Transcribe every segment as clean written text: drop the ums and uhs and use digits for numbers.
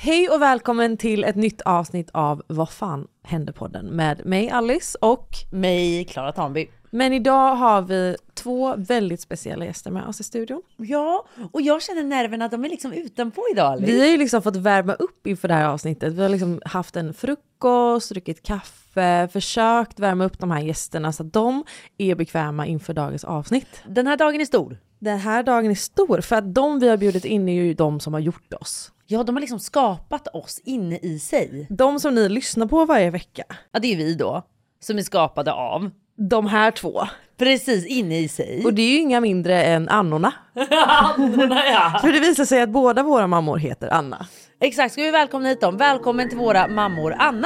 Hej och välkommen till ett nytt avsnitt av Vad fan händer-podden med mig Alice och mig Clara Tanby. Men idag har vi två väldigt speciella gäster med oss i studion. Ja, och jag känner nerverna, de är liksom utanpå idag. Alice. Vi har ju liksom fått värma upp inför det här avsnittet. Vi har liksom haft en frukost, druckit kaffe, försökt värma upp de här gästerna så att de är bekväma inför dagens avsnitt. Den här dagen är stor. Den här dagen är stor för att de vi har bjudit in är ju de som har gjort oss. Ja, de har liksom skapat oss inne i sig. De som ni lyssnar på varje vecka. Ja, det är vi då, som är skapade av de här två. Precis, inne i sig. Och det är ju inga mindre än Annorna. Annorna, ja. För det visar sig att båda våra mammor heter Anna. Exakt, ska vi välkomna hit dem. Välkommen till våra mammor Anna.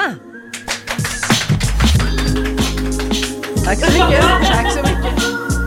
Tack så mycket. Tack så mycket.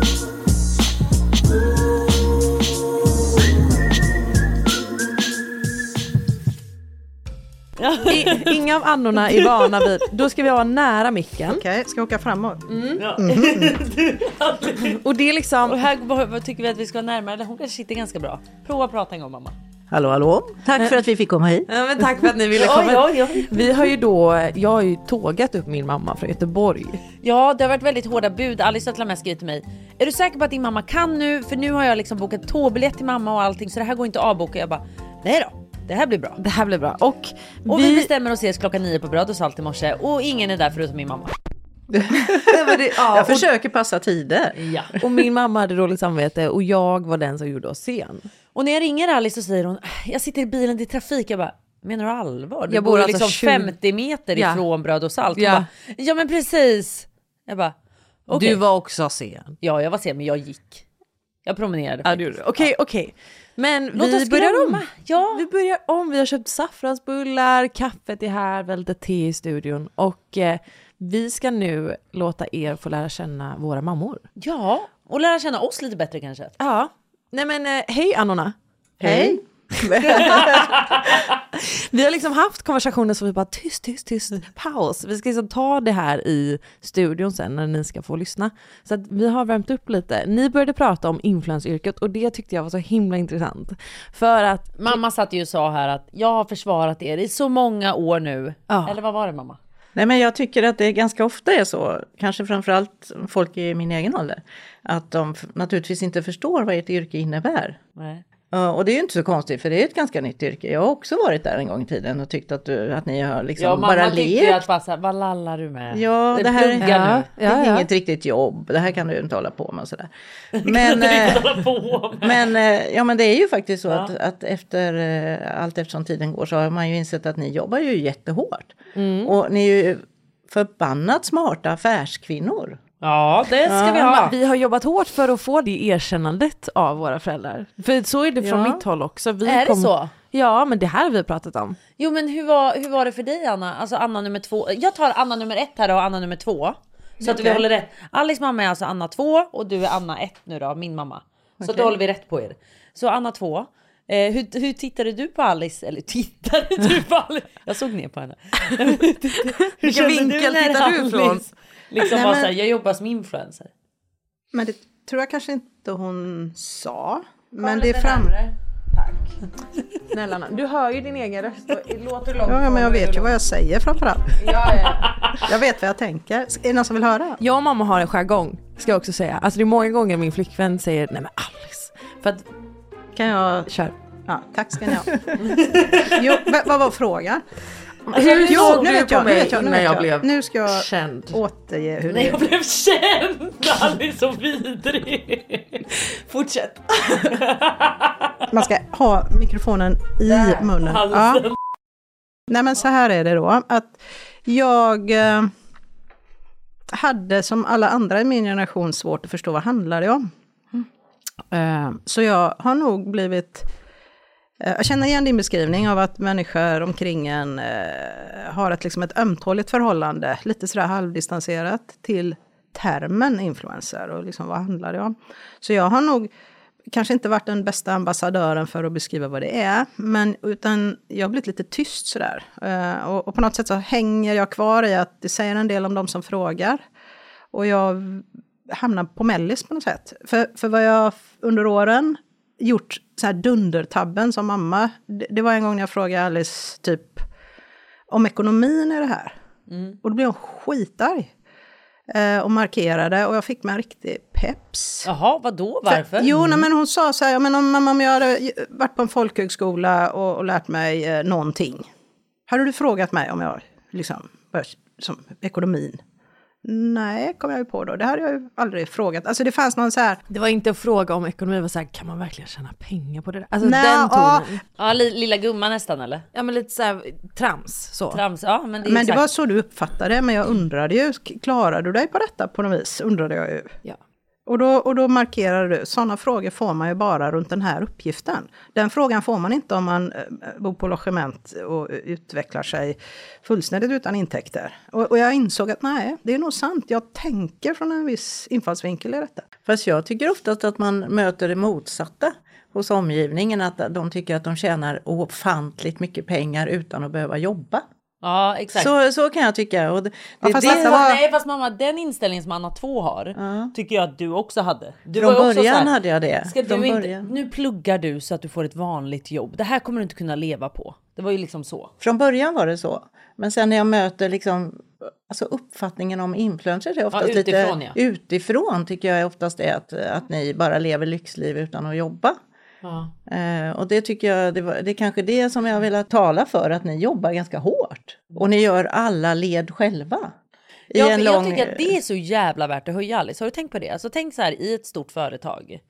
Inga av Annorna är vana vid. Då ska vi vara nära micken. Okej, ska åka framåt. Ja. Och det är liksom. Och här tycker vi att vi ska närmare. Eller hon kanske sitter ganska bra. Prova att prata en gång, mamma. Hallå. Tack för att vi fick komma hit. Ja, men tack för att ni ville komma. Ja. Vi har ju jag har ju tågat upp min mamma från Göteborg. Ja, det har varit väldigt hårda bud. Alice har till och med skrivit till mig: är du säker på att din mamma kan nu? För nu har jag liksom bokat tågbiljett till mamma och allting, så det här går inte att avboka. Jag bara, nej då. Det här blir bra. Det här blir bra. Och vi bestämmer oss klockan 9 på Bröd och Salt i morse. Och ingen är där förutom min mamma. Jag försöker passa tider. Ja. Och min mamma hade dåligt samvete och jag var den som gjorde oss sen. Och när jag ringer Alice så säger hon: jag sitter i bilen till trafik. Jag bara, menar du allvar? Du jag bor alltså liksom 50 meter ifrån Bröd och Salt. Ja. Bara, ja men precis. Jag bara, okay. Du var också sen. Ja, jag var sen, men jag gick. Jag promenerade. Ja, du gjorde. Okej. Men låt vi börjar om. Ja. Vi börjar om. Vi har köpt saffransbullar, kaffet är här, väldigt te i studion. Och vi ska nu låta er få lära känna våra mammor. Ja, och lära känna oss lite bättre kanske. Ja. Nej men hej Annorna. Hej. Vi har liksom haft konversationer som vi bara tyst, paus. Vi ska liksom ta det här i studion sen när ni ska få lyssna. Så att vi har värmt upp lite. Ni började prata om influenceryrket och det tyckte jag var så himla intressant. För att mamma satt ju och sa här att jag har försvarat er i så många år nu. Ja. Eller vad var det, mamma? Nej, men jag tycker att det ganska ofta är så, kanske framförallt folk i min egen ålder, att de naturligtvis inte förstår vad ert yrke innebär. Nej. Och det är ju inte så konstigt, för det är ett ganska nytt yrke. Jag har också varit där en gång i tiden och tyckt att ni har liksom bara lekt. Ja, mamma tyckte att passa, vad lallar du med? Ja, det här är inget riktigt jobb. Det här kan du inte hålla på med och sådär. Men det är ju faktiskt så att efter allt eftersom tiden går så har man ju insett att ni jobbar ju jättehårt. Och ni är ju förbannat smarta affärskvinnor. Ja, det ska vi ha. Vi har jobbat hårt för att få det erkännandet av våra föräldrar. För så är det från mitt håll också. Det så? Ja, men det här har vi pratat om. Jo, men hur var det för dig, Anna? Alltså Anna nummer 2. Jag tar Anna nummer 1 här och Anna nummer 2. Så att vi håller rätt. Alice mamma är alltså Anna 2 och du är Anna 1 nu då, min mamma. Så då håller vi rätt på er. Så Anna 2. Hur tittade du på Alice? Eller tittade du på Alice? Jag såg ner på henne. Vilken vinkel tittar du ifrån? Liksom bara såhär, jag jobbar som influencer. Men det tror jag kanske inte hon sa. Men det är framme. Tack. Snälla, du hör ju din egen röst. Låter långt. Ja, men jag vet ju vad jag säger framförallt. Ja. Jag vet vad jag tänker. Är det någon som vill höra? Jag och mamma har en jargong, ska jag också säga. Alltså det är många gånger min flickvän säger, nej men Alice. För att, kan jag... Kör. Ja, tack ska ni ha. Jo, vad var frågan? Nu ska jag känd. Återge hur det är. Jag blev känd. Alice så vidrig. Fortsätt. Man ska ha mikrofonen i munnen. Ja. Nej, men så här är det då. Att jag hade som alla andra i min generation svårt att förstå vad handlar det om. Så jag har nog blivit... Jag känner igen din beskrivning av att människor omkring en har ett ömtåligt förhållande, lite sådär halvdistanserat till termen influencer och liksom vad handlar det om. Så jag har nog kanske inte varit den bästa ambassadören för att beskriva vad det är, utan jag har blivit lite tyst sådär. Och på något sätt så hänger jag kvar i att det säger en del om de som frågar. Och jag hamnar på mellis på något sätt. För vad jag under åren gjort så här dundertabben som mamma. Det var en gång när jag frågade Alice typ om ekonomin i det här. Och då blev hon skitarg. Och markerade, och jag fick mig en riktig peps. Jaha, vadå? Varför? Men hon sa så här, men om jag hade varit på en folkhögskola och lärt mig någonting. Hade du frågat mig om jag liksom, som ekonomin? Nej, kom jag ju på då. Det hade jag ju aldrig frågat. Alltså det fanns någon så här... Det var inte en fråga om ekonomi, det var så här, kan man verkligen tjäna pengar på det där? Alltså den tonen. Ja, lilla gumman nästan, eller? Ja, men lite så här trams. Så. Trams, ja. Men det var så du uppfattade det, men jag undrade ju, klarar du dig på detta på något vis? Undrade jag ju. Ja. Och då markerar du, sådana frågor får man ju bara runt den här uppgiften. Den frågan får man inte om man bor på logement och utvecklar sig fullständigt utan intäkter. Och jag insåg att nej, det är nog sant. Jag tänker från en viss infallsvinkel i detta. Fast jag tycker oftast att man möter det motsatta hos omgivningen. Att de tycker att de tjänar ofantligt mycket pengar utan att behöva jobba. Ja, exakt. Så kan jag tycka. Och fast mamma, den inställningen som Anna 2 har, tycker jag att du också hade. Du från var också början så här, hade jag det. Nu pluggar du så att du får ett vanligt jobb. Det här kommer du inte kunna leva på. Det var ju liksom så. Från början var det så. Men sen när jag möter liksom, alltså uppfattningen om influencers är oftast utifrån, lite utifrån, tycker jag är oftast är att ni bara lever lyxliv utan att jobba. Ja. Och det tycker jag, det är kanske det som jag vill tala för, att ni jobbar ganska hårt. Och ni gör alla led själva. Jag tycker att det är så jävla värt att höja, Alice. Har du tänkt på det? Alltså tänk så här, i ett stort företag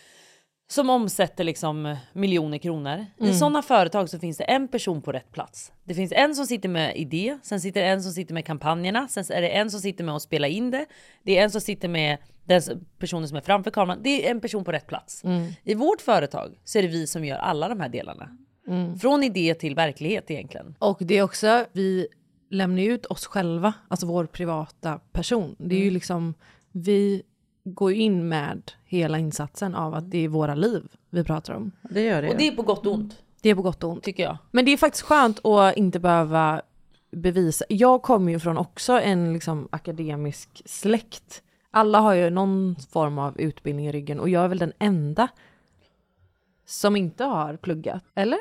som omsätter liksom miljoner kronor. I sådana företag så finns det en person på rätt plats. Det finns en som sitter med idé. Sen sitter det en som sitter med kampanjerna. Sen är det en som sitter med att spela in det. Det är en som sitter med den personen som är framför kameran. Det är en person på rätt plats. I vårt företag så är det vi som gör alla de här delarna. Från idé till verklighet egentligen. Och det är också, vi lämnar ut oss själva. Alltså vår privata person. Det är ju liksom, vi går in med hela insatsen av att det är våra liv vi pratar om. Det gör det. Och det är på gott och ont. Det är på gott och ont. Tycker jag. Men det är faktiskt skönt att inte behöva bevisa. Jag kommer ju från också en liksom akademisk släkt. Alla har ju någon form av utbildning i ryggen. Och jag är väl den enda som inte har pluggat. Eller?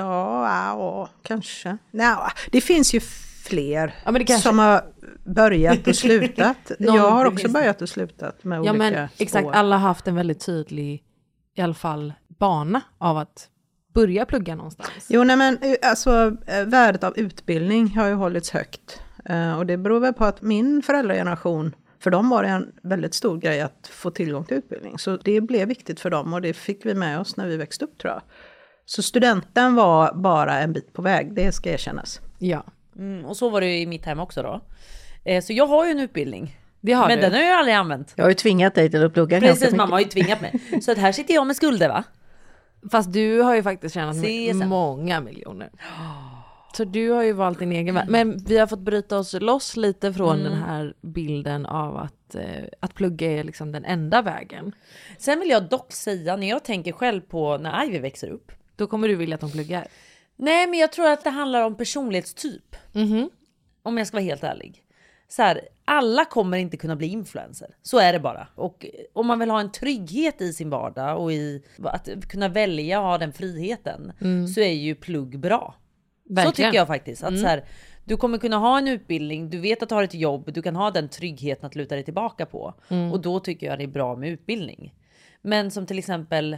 Ja, kanske. Det finns ju fler kanske... som har börjat och slutat. Jag har också börjat och slutat med olika men exakt, spår. alla har haft en väldigt tydlig, i alla fall, bana av att börja plugga någonstans. Jo, nej, men alltså värdet av utbildning har ju hållits högt. Och det beror väl på att min föräldrageneration, för dem var det en väldigt stor grej att få tillgång till utbildning. Så det blev viktigt för dem, och det fick vi med oss när vi växte upp, tror jag. Så studenten var bara en bit på väg, det ska erkännas. Ja. Och så var det ju i mitt hem också då. Så jag har ju en utbildning. Men den har jag aldrig använt. Jag har ju tvingat dig till att plugga. Precis, mamma har ju tvingat mig. Så att här sitter jag med skulder, va? Fast du har ju faktiskt tjänat många miljoner. Så du har ju valt din egen väg. Men vi har fått bryta oss loss lite från den här bilden av att plugga är liksom den enda vägen. Sen vill jag dock säga, när jag tänker själv på när Ivy växer upp. Då kommer du vilja att de pluggar. Nej, men jag tror att det handlar om personlighetstyp. Om jag ska vara helt ärlig. Så här, alla kommer inte kunna bli influencer. Så är det bara. Och om man vill ha en trygghet i sin vardag och i att kunna välja och ha den friheten, så är ju plugg bra. Verkligen. Så tycker jag faktiskt. Att så här, du kommer kunna ha en utbildning, du vet att du har ett jobb, du kan ha den tryggheten att luta dig tillbaka på. Och då tycker jag det är bra med utbildning. Men som till exempel,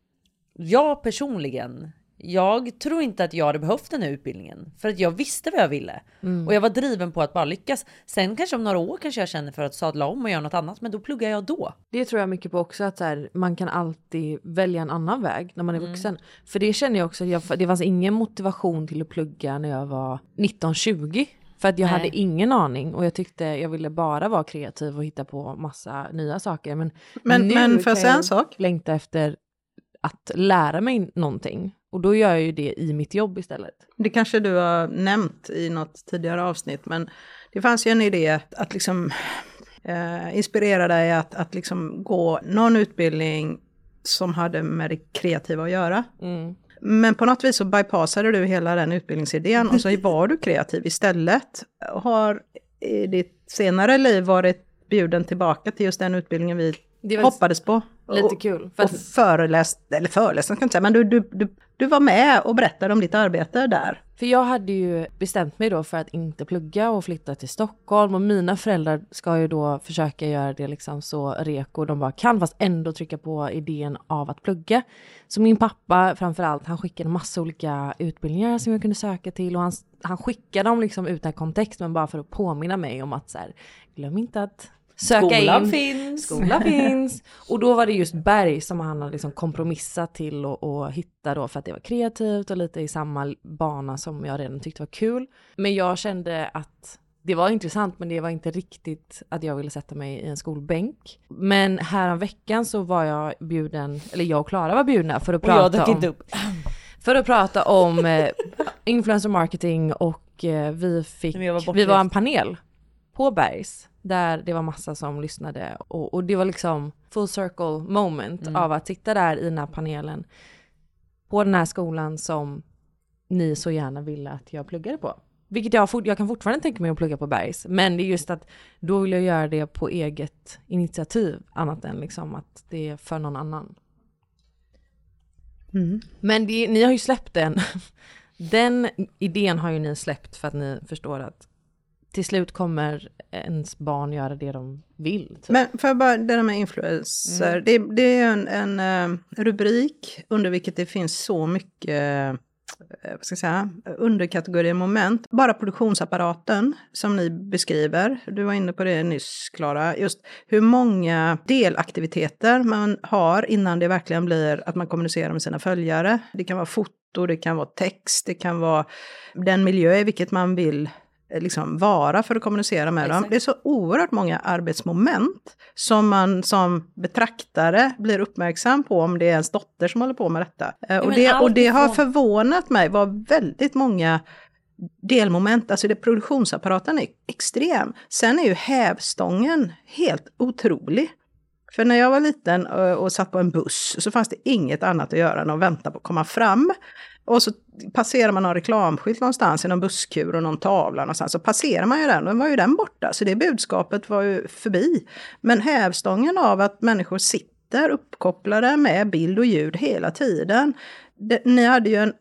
jag personligen, jag tror inte att jag hade behövt den här utbildningen. För att jag visste vad jag ville. Och jag var driven på att bara lyckas. Sen kanske om några år kanske jag känner för att sadla om och göra något annat. Men då pluggar jag då. Det tror jag mycket på också. Att så här, man kan alltid välja en annan väg när man är vuxen. För det känner jag också. Det fanns ingen motivation till att plugga när jag var 19-20. För att jag hade ingen aning. Och jag tyckte jag ville bara vara kreativ och hitta på massa nya saker. Men nu för kan en sak längta efter att lära mig någonting. Och då gör jag ju det i mitt jobb istället. Det kanske du har nämnt i något tidigare avsnitt, men det fanns ju en idé att liksom inspirera dig att liksom gå någon utbildning som hade med det kreativa att göra. Men på något vis så bypassade du hela den utbildningsidén och så var du kreativ istället. Har i ditt senare liv varit bjuden tillbaka till just den utbildningen vi hoppades på? Lite kul. Och föreläst, ska jag inte säga, men du var med och berättade om ditt arbete där. För jag hade ju bestämt mig då för att inte plugga och flytta till Stockholm. Och mina föräldrar ska ju då försöka göra det liksom så reko de bara kan. Fast ändå trycka på idén av att plugga. Så min pappa framförallt, han skickade massa olika utbildningar som jag kunde söka till. Och han skickade dem liksom utan kontext, men bara för att påminna mig om att så här, glöm inte att söka in. Skolan finns. Och då var det just Berg som han hade liksom kompromissat till och hitta då, för att det var kreativt och lite i samma bana som jag redan tyckte var kul. Men jag kände att det var intressant, men det var inte riktigt att jag ville sätta mig i en skolbänk. Men här om veckan så var jag bjuden, eller jag och Klara var bjudna för att prata om influencer marketing, och vi var en panel på Bergs. Där det var massa som lyssnade. Och det var liksom full circle moment av att sitta där i den här panelen. På den här skolan som ni så gärna ville att jag pluggade på. Vilket jag kan fortfarande tänka mig att plugga på Bergs. Men det är just att då vill jag göra det på eget initiativ. Annat än liksom att det är för någon annan. Men ni har ju släppt den. Den idén har ju ni släppt för att ni förstår att till slut kommer ens barn göra det de vill. Typ. Men för jag bara, det där med influencer, det är en rubrik under vilket det finns så mycket underkategorier moment. Bara produktionsapparaten som ni beskriver, du var inne på det nyss Klara, just hur många delaktiviteter man har innan det verkligen blir att man kommunicerar med sina följare. Det kan vara foto, det kan vara text, det kan vara den miljö i vilket man vill liksom vara för att kommunicera med dem. Det är så oerhört många arbetsmoment som man som betraktare blir uppmärksam på om det är ens dotter som håller på med detta. Och det har förvånat mig, var väldigt många delmoment, alltså produktionsapparaten är extrem. Sen är ju hävstången helt otrolig. För när jag var liten och satt på en buss så fanns det inget annat att göra än att vänta på att komma fram. Och så passerar man någon reklamskylt någonstans i någon busskur och någon tavla någonstans. Så passerar man ju den, och var ju den borta. Så det budskapet var ju förbi. Men hävstången av att människor sitter uppkopplade med bild och ljud hela tiden. Ni hade ju en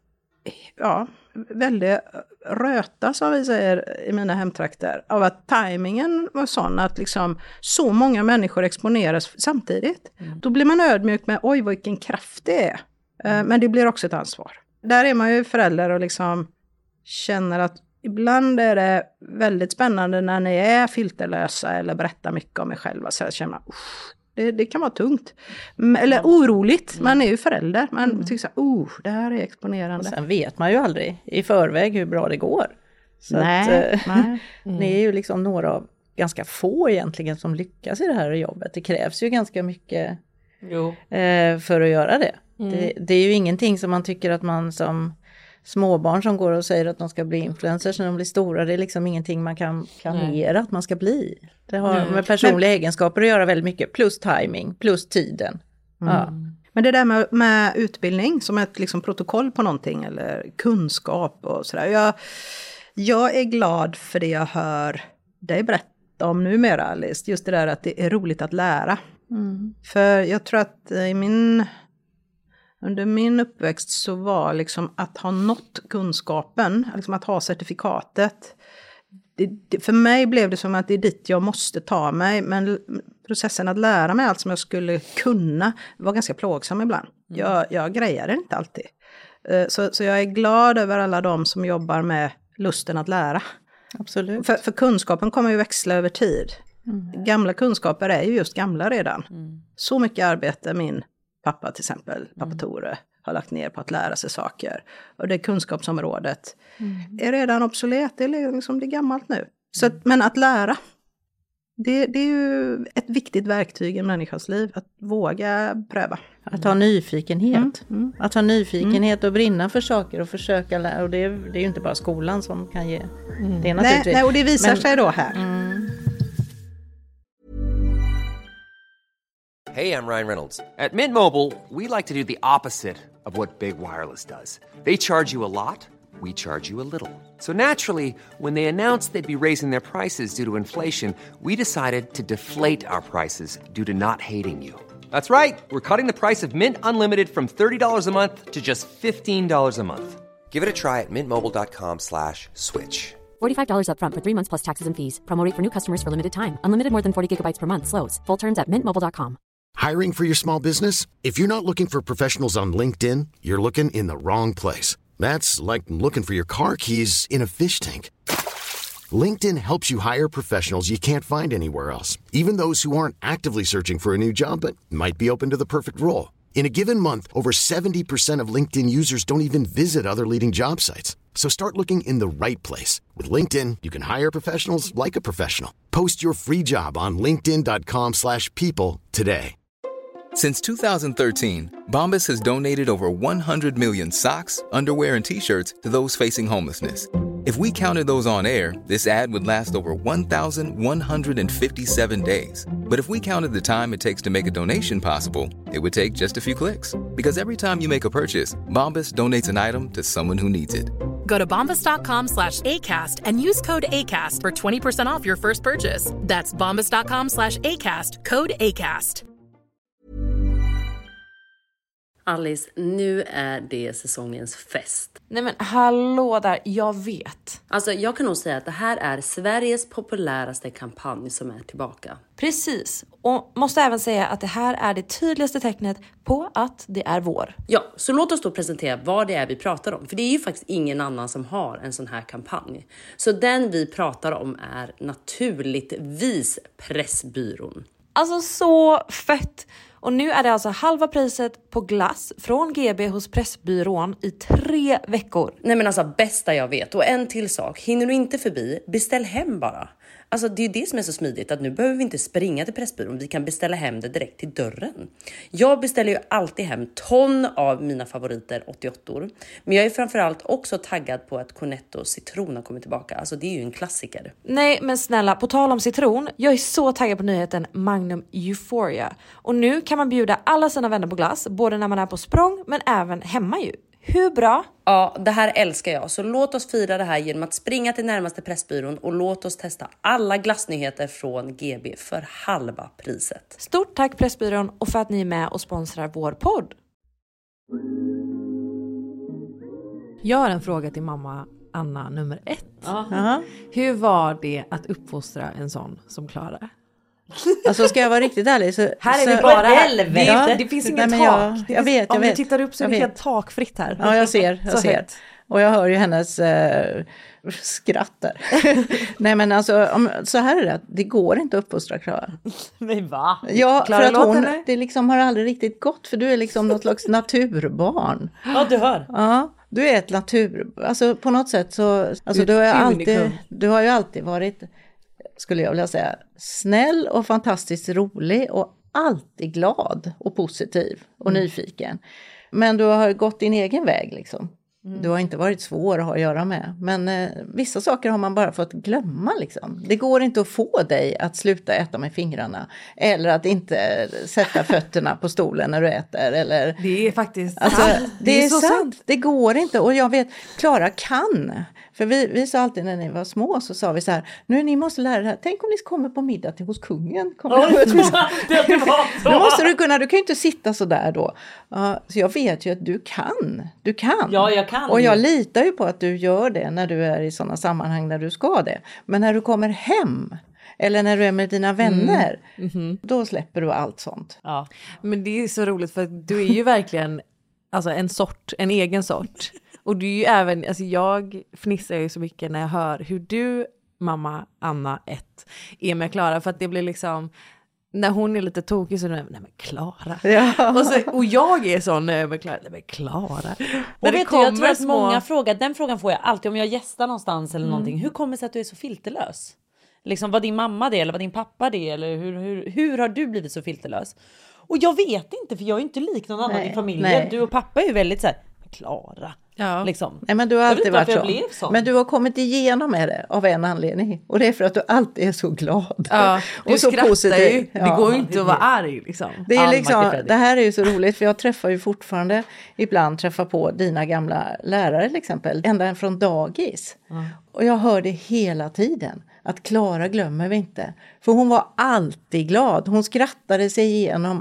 väldigt röta, som vi säger i mina hemtrakter, av att tajmingen var sån att liksom så många människor exponeras samtidigt. Då blir man ödmjuk med, oj vilken kraft det är. Men det blir också ett ansvar. Där är man ju förälder och liksom känner att ibland är det väldigt spännande när ni är filterlösa eller berättar mycket om er själva. Så jag känner man, det kan vara tungt. Eller oroligt. Man är ju förälder. Man tycker så här, det här är exponerande. Och sen vet man ju aldrig i förväg hur bra det går. Så nej. Ni är ju liksom några av ganska få egentligen som lyckas i det här jobbet. Det krävs ju ganska mycket för att göra det. Det är ju ingenting som man tycker att man som småbarn som går och säger att de ska bli influencers när de blir stora, det är liksom ingenting man kan planera att man ska bli. Det har med personliga egenskaper att göra väldigt mycket, plus timing, plus tiden. Ja. Men det där med utbildning som ett liksom protokoll på någonting eller kunskap och sådär. Jag är glad för det jag hör dig berätta om numera, Alice. Just det där att det är roligt att lära. För jag tror att under min uppväxt så var liksom att ha nått kunskapen, liksom att ha certifikatet. För mig blev det som att det är dit jag måste ta mig. Men processen att lära mig allt som jag skulle kunna var ganska plågsam ibland. Jag grejade inte alltid. Så jag är glad över alla de som jobbar med lusten att lära. Absolut. För kunskapen kommer ju växla över tid. Gamla kunskaper är ju just gamla redan. Så mycket arbete min pappa till exempel, pappa Tore, har lagt ner på att lära sig saker. Och det kunskapsområdet är redan obsolet, det är liksom det är gammalt nu. Så men att lära, det är ju ett viktigt verktyg i en människas liv, att våga pröva. Att ha nyfikenhet. Att ha nyfikenhet och brinna för saker och försöka lära. Och det är ju inte bara skolan som kan ge det naturligtvis. Nej, och det visar sig då här. Hey, I'm Ryan Reynolds. At Mint Mobile, we like to do the opposite of what Big Wireless does. They charge you a lot, we charge you a little. So naturally, when they announced they'd be raising their prices due to inflation, we decided to deflate our prices due to not hating you. That's right. We're cutting the price of Mint Unlimited from $30 a month to just $15 a month. Give it a try at mintmobile.com/switch. $45 up front for 3 months plus taxes and fees. Promo rate for new customers for limited time. Unlimited more than 40 gigabytes per month. Slows full terms at mintmobile.com. Hiring for your small business? If you're not looking for professionals on LinkedIn, you're looking in the wrong place. That's like looking for your car keys in a fish tank. LinkedIn helps you hire professionals you can't find anywhere else, even those who aren't actively searching for a new job but might be open to the perfect role. In a given month, over 70% of LinkedIn users don't even visit other leading job sites. So start looking in the right place. With LinkedIn, you can hire professionals like a professional. Post your free job on linkedin.com/people today. Since 2013, Bombas has donated over 100 million socks, underwear, and T-shirts to those facing homelessness. If we counted those on air, this ad would last over 1,157 days. But if we counted the time it takes to make a donation possible, it would take just a few clicks. Because every time you make a purchase, Bombas donates an item to someone who needs it. Go to bombas.com/ACAST and use code ACAST for 20% off your first purchase. That's bombas.com/ACAST, code ACAST. Alice, nu är det säsongens fest. Nej men hallå där, jag vet. Alltså jag kan nog säga att det här är Sveriges populäraste kampanj som är tillbaka. Precis, och måste även säga att det här är det tydligaste tecknet på att det är vår. Ja, så låt oss då presentera vad det är vi pratar om. För det är ju faktiskt ingen annan som har en sån här kampanj. Så den vi pratar om är naturligtvis Pressbyrån. Alltså så fett! Och nu är det alltså halva priset på glass från GB hos Pressbyrån i 3 veckor. Nej men alltså bästa jag vet. Och en till sak, hinner du inte förbi, beställ hem bara. Alltså det är ju det som är så smidigt, att nu behöver vi inte springa till Pressbyrån. Vi kan beställa hem det direkt till dörren. Jag beställer ju alltid hem ton av mina favoriter 88-or. Men jag är framförallt också taggad på att Cornetto citron har kommit tillbaka. Alltså det är ju en klassiker. Nej men snälla, på tal om citron. Jag är så taggad på nyheten Magnum Euphoria. Och nu kan man bjuda alla sina vänner på glass. Både när man är på språng men även hemma ju. Hur bra? Ja, det här älskar jag. Så låt oss fira det här genom att springa till närmaste Pressbyrån och låt oss testa alla glassnyheter från GB för halva priset. Stort tack Pressbyrån och för att ni är med och sponsrar vår podd. Jag har en fråga till mamma Anna nummer 1. Hur var det att uppfostra en sån som Klara? Alltså ska jag vara riktigt ärlig så... Här är det bara helvete. Det finns inget tak. Jag vet. Om du tittar upp så är det helt takfritt här. Ja, jag ser. Och jag hör ju hennes skratt där. Nej men alltså, så här är det. Det går inte att uppfostra Klara. Nej va? Ja, för att hon, det liksom har aldrig riktigt gått. För du är liksom något slags naturbarn. Ja, du hör. Ja, du är ett alltså på något sätt så... Alltså du har ju alltid varit... skulle jag vilja säga, snäll och fantastiskt rolig och alltid glad och positiv och nyfiken. Men du har gått din egen väg liksom. Du har inte varit svår att ha att göra med. Men vissa saker har man bara fått glömma liksom. Det går inte att få dig att sluta äta med fingrarna. Eller att inte sätta fötterna på stolen när du äter. Eller... Det är faktiskt alltså, det är så sant. Det går inte. Och jag vet, Klara kan. För vi sa alltid när ni var små så sa vi så här. Nu ni måste lära er. Tänk om ni kommer på middag till hos kungen. Det var så. Nu måste du kunna. Du kan ju inte sitta så där då. Så jag vet ju att du kan. Du kan. Ja, jag kan. Och jag litar ju på att du gör det när du är i sådana sammanhang när du ska det. Men när du kommer hem eller när du är med dina vänner, då släpper du allt sånt. Ja, men det är så roligt för att du är ju verkligen alltså en egen sort. Och du är ju även, alltså jag fnissar ju så mycket när jag hör hur du, mamma Anna 1, är med Klara. För att det blir liksom... När hon är lite tokig så är det, nej men Klara. Ja. Och jag är sån, nej men Klara. Och vet du, jag tror att många frågar, den frågan får jag alltid om jag gästar någonstans eller någonting. Hur kommer det sig att du är så filterlös? Liksom, var din mamma det eller var din pappa det? Eller hur har du blivit så filterlös? Och jag vet inte, för jag är inte lik någon annan i familjen. Nej. Du och pappa är ju väldigt så här, Klara. Ja. Liksom. Nej, men du har alltid varit så. Men du har kommit igenom med det av en anledning. Och det är för att du alltid är så glad. Ja, du och så positiv. Ju. Ja. Det går ju inte att vara arg. Liksom. Det är liksom, det här är ju så roligt. För jag träffar ju fortfarande ibland på dina gamla lärare till exempel. Ända från dagis. Och jag hör det hela tiden. Att Klara glömmer vi inte. För hon var alltid glad. Hon skrattade sig igenom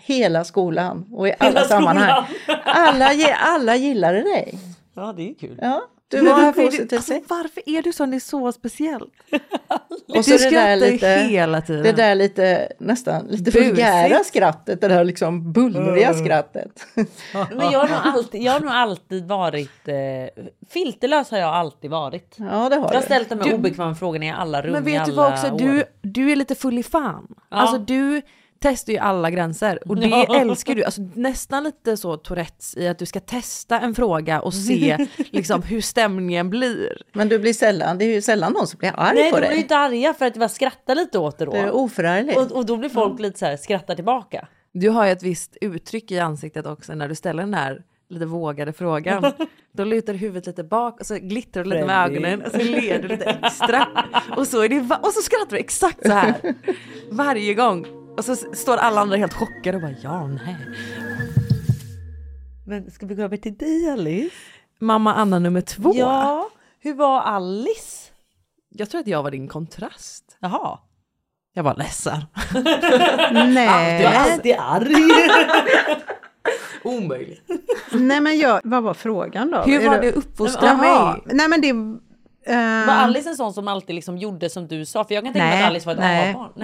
hela skolan och i alla sammanhang. Alla gillade dig. Ja, det är kul. Ja, du var positiv. Alltså, varför är du så? Det är så speciellt. Och så du skrattar hela tiden. Det där nästan lite vulgära skrattet, det där liksom bullriga skrattet. Men jag har nog alltid varit filterlös har jag alltid varit. Ja, det har jag har ställt de här obekväma frågorna i alla rum. Men vet du vad också, du är lite full i fan. Ja. Alltså du testar ju alla gränser och det älskar du. Alltså nästan lite så Tourettes i att du ska testa en fråga och se liksom hur stämningen blir. Men du blir sällan, det är ju sällan någon som blir arg på dig. Nej, de blir ju inte arga för att jag skrattar lite åt det då. Det är oförargligt. Och då blir folk lite så här, skrattar tillbaka. Du har ju ett visst uttryck i ansiktet också när du ställer den här lite vågade frågan. Då lutar huvudet lite bak och så glittrar du lite med ögonen och så ler du lite extra. Och så så skrattar du exakt så här varje gång. Och så står alla andra helt chockade och bara, ja, nej. Men ska vi gå över till dig, Alice? Mamma Anna nummer 2. Ja, hur var Alice? Jag tror att jag var din kontrast. Jaha. Jag var ledsen. Nej. Du är alltid arg. Omöjligt. Nej, men vad var frågan då? Hur var det uppfostrat mig? Nej, men det... Var Alice en sån som alltid liksom gjorde som du sa? För jag kan tänka mig att Alice var ett barn.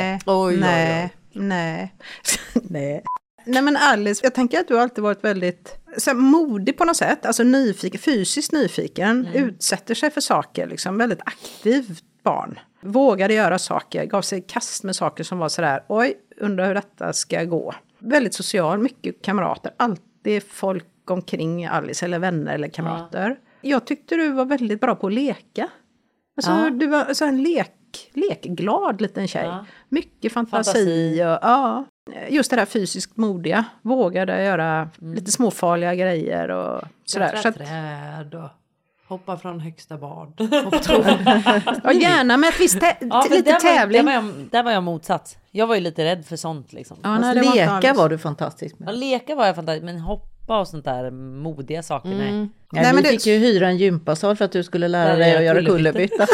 Nej. Nej, men Alice, jag tänker att du har alltid varit väldigt så här, modig på något sätt. Alltså nyfiken, fysiskt nyfiken. Utsätter sig för saker, liksom. Väldigt aktivt barn. Vågade göra saker, gav sig kast med saker som var sådär, oj, undrar hur detta ska gå. Väldigt social, mycket kamrater. Alltid folk omkring Alice, eller vänner eller kamrater. Ja. Jag tyckte du var väldigt bra på att leka. Alltså, du var så en lekglad liten tjej. Ja. Mycket fantasi. Och, just det där fysiskt modiga. Vågade göra lite småfarliga grejer och sådär. Så träd och hoppa från högsta bad. Ja, gärna med ett visst lite tävling. Där var jag motsatt. Jag var ju lite rädd för sånt liksom. Ja, leka var du fantastisk med. Ja, leka var jag fantastisk, men hoppa och sånt där modiga saker, nej. Ja, nej, men du fick ju hyra en gympasal för att du skulle lära dig att göra kullerbytta.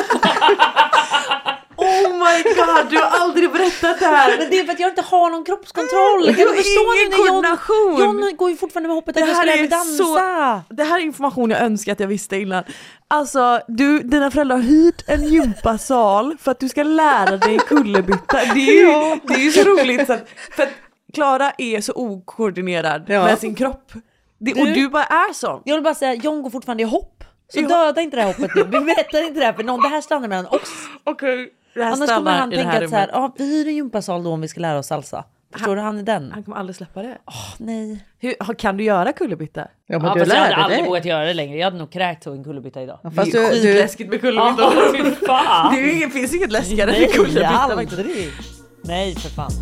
Oh my god, du har aldrig berättat det här. Men det är för att jag inte har någon kroppskontroll. Du har ingen koordination. John går ju fortfarande med hoppet att jag ska lära mig dansa. Det här är information jag önskar att jag visste innan. Alltså, dina föräldrar har hyrt en gympasal för att du ska lära dig kullerbytta. Det är ju så roligt. För att Klara är så okoordinerad med sin kropp. Och du bara är så. Jag vill bara säga, John går fortfarande i hopp. Så döda inte det här hoppet nu. Vi berättar inte det här för någon. Det här stannar mellan oss. Okej. Annars kommer han tänka att så här, vi hyr en gympasal då om vi ska lära oss salsa. Förstår du, han är den. Han kommer aldrig släppa det. Nej. Kan du göra kullerbytta? Ja, men jag hade aldrig vågat göra det längre. Jag hade nog kräkt en kullerbytta idag. Ja, fast det är skitläskigt med kullerbytta. Det finns inget läskigare än kullerbytta. Nej, för fan.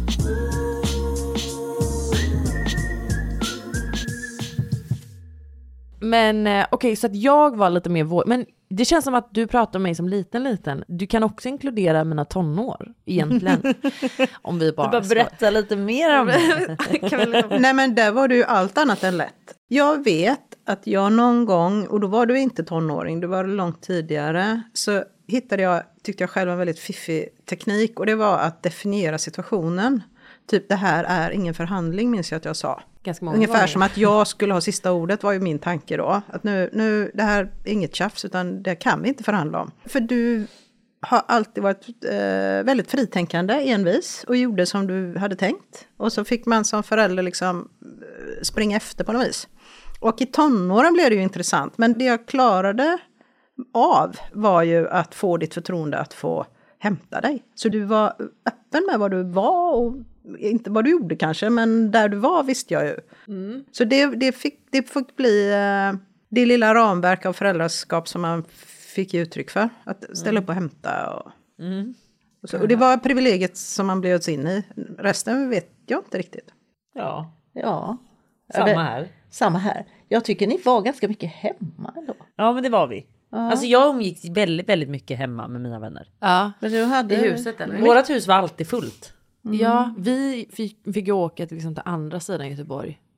Men okej, så att jag var lite mer men det känns som att du pratar om mig som liten. Du kan också inkludera mina tonår egentligen. Om vi bara berätta lite mer om det. Nej, men där var du ju allt annat än lätt. Jag vet att jag någon gång, och då var du inte tonåring, du var långt tidigare, så tyckte jag själv en väldigt fiffig teknik, och det var att definiera situationen. Typ, det här är ingen förhandling, minns jag att jag sa. Ungefär som att jag skulle ha sista ordet, var ju min tanke då. Att nu det här är inget tjafs, utan det kan vi inte förhandla om. För du har alltid varit väldigt fritänkande, envis, och gjorde som du hade tänkt. Och så fick man som förälder liksom springa efter på något vis. Och i tonåren blev det ju intressant, men det jag klarade av var ju att få ditt förtroende att få hämta dig. Så du var öppen med vad du var, och inte vad du gjorde kanske, men där du var visste jag ju. Så det fick bli det lilla ramverk av föräldraskap som man fick ge uttryck för. Att ställa upp och hämta. Och det var privilegiet som man blev in i. Resten vet jag inte riktigt. Ja. Samma här. Jag tycker ni var ganska mycket hemma då. Ja, men det var vi. Alltså jag umgicks väldigt, väldigt mycket hemma med mina vänner. Ja, men du hade i huset eller? Vårat hus var alltid fullt. Ja, vi fick åka till andra sidan Göteborg.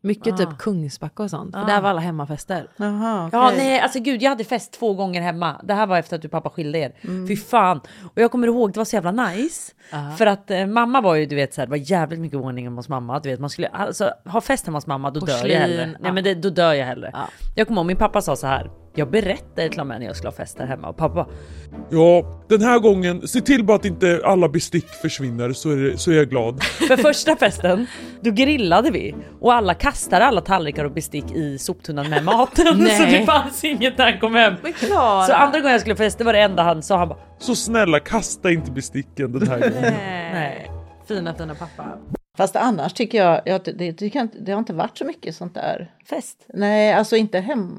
Mycket typ Kungsbacka och sånt. För där var alla hemmafester. Aha, Ja, nej, alltså gud, jag hade fest 2 gånger hemma. Det här var efter att du pappa skilde er. Fy fan. Och jag kommer ihåg, det var så jävla nice. För att mamma var ju, du vet, så här, det var jävligt mycket ordning hos mamma. Du vet, man skulle alltså, ha fest hemma hos mamma, då dör jag hellre. Nej, men då dör jag hellre. Jag kommer ihåg, min pappa sa så här. Jag berättade till och med när jag skulle ha fest där hemma. Och pappa, ja, den här gången, se till bara att inte alla bestick försvinner, så är jag glad. För första festen, då grillade vi. Och alla kastade alla tallrikar och bestick i soptunnan med maten. Så det fanns inget när han kom hem. Så andra gången jag skulle festa, det var det enda han sa. Han bara, så snälla, kasta inte besticken den här gången. Nej. Fina pappa. Fast annars tycker jag det har inte varit så mycket sånt där. Fest? Nej, alltså inte hemma.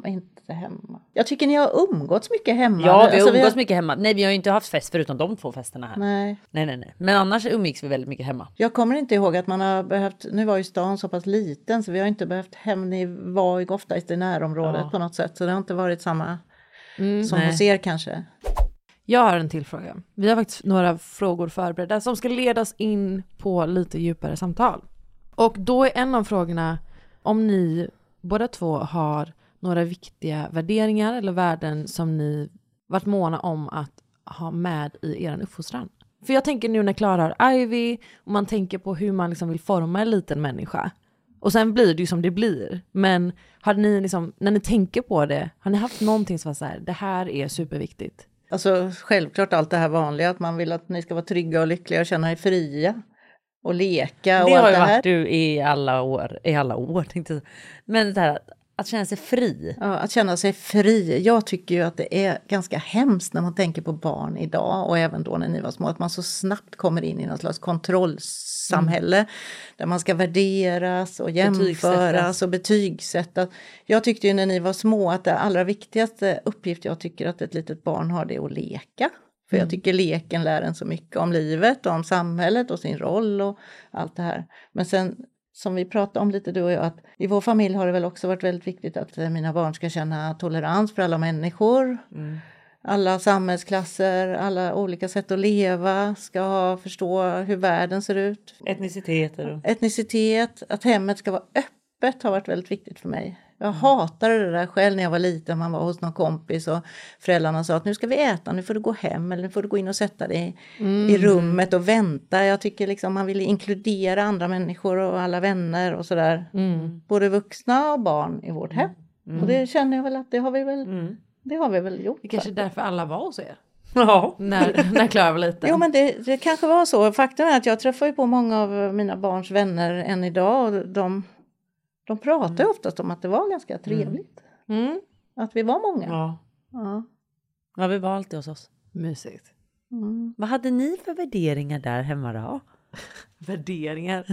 Jag tycker ni har umgåtts mycket hemma. Ja, vi har umgåtts mycket hemma. Nej, vi har ju inte haft fest förutom de 2 festerna här. Nej. Men annars umgicks vi väldigt mycket hemma. Jag kommer inte ihåg att man har behövt, nu var ju stan så pass liten så vi har inte behövt hem, ni var ju ofta i närområdet på något sätt. Så det har inte varit samma som hos er kanske. Jag har en till fråga. Vi har faktiskt några frågor förberedda som ska ledas in på lite djupare samtal. Och då är en av frågorna om ni båda 2 har några viktiga värderingar eller värden som ni varit måna om att ha med i er uppfostran. För jag tänker nu när Klara har Ivy och man tänker på hur man liksom vill forma en liten människa. Och sen blir det ju som det blir. Men har ni liksom, när ni tänker på det, har ni haft någonting som var så här, det här är superviktigt? Alltså självklart allt det här vanliga, att man vill att ni ska vara trygga och lyckliga och känna er fria. Och leka och det allt det här. Det har ju varit du i alla år. Men det här att känna sig fri. Ja, att känna sig fri. Jag tycker ju att det är ganska hemskt när man tänker på barn idag. Och även då när ni var små. Att man så snabbt kommer in i något slags kontrollsamhälle. Där man ska värderas och jämföras och betygsättas. Jag tyckte ju när ni var små att det allra viktigaste uppgift jag tycker att ett litet barn har, det är att leka. För jag tycker leken lär en så mycket om livet och om samhället och sin roll och allt det här. Men sen, som vi pratade om lite du och jag, att i vår familj har det väl också varit väldigt viktigt att mina barn ska känna tolerans för alla människor. Alla samhällsklasser, alla olika sätt att leva, ska förstå hur världen ser ut. Etnicitet, att hemmet ska vara öppet har varit väldigt viktigt för mig. Jag hatade det där själv när jag var liten. Man var hos någon kompis och föräldrarna sa att nu ska vi äta, nu får du gå hem eller nu får du gå in och sätta dig i rummet och vänta. Jag tycker liksom man vill inkludera andra människor och alla vänner och sådär. Både vuxna och barn i vårt hem. Och det känner jag väl att det har vi väl gjort. Det kanske är därför alla var hos er. Ja. När Klara var liten. Jo, men det kanske var så. Faktum är att jag träffar ju på många av mina barns vänner än idag och de pratar ju oftast om att det var ganska trevligt. Att vi var många. Ja, vi var alltid hos oss. Mysigt. Vad hade ni för värderingar där hemma då? Värderingar?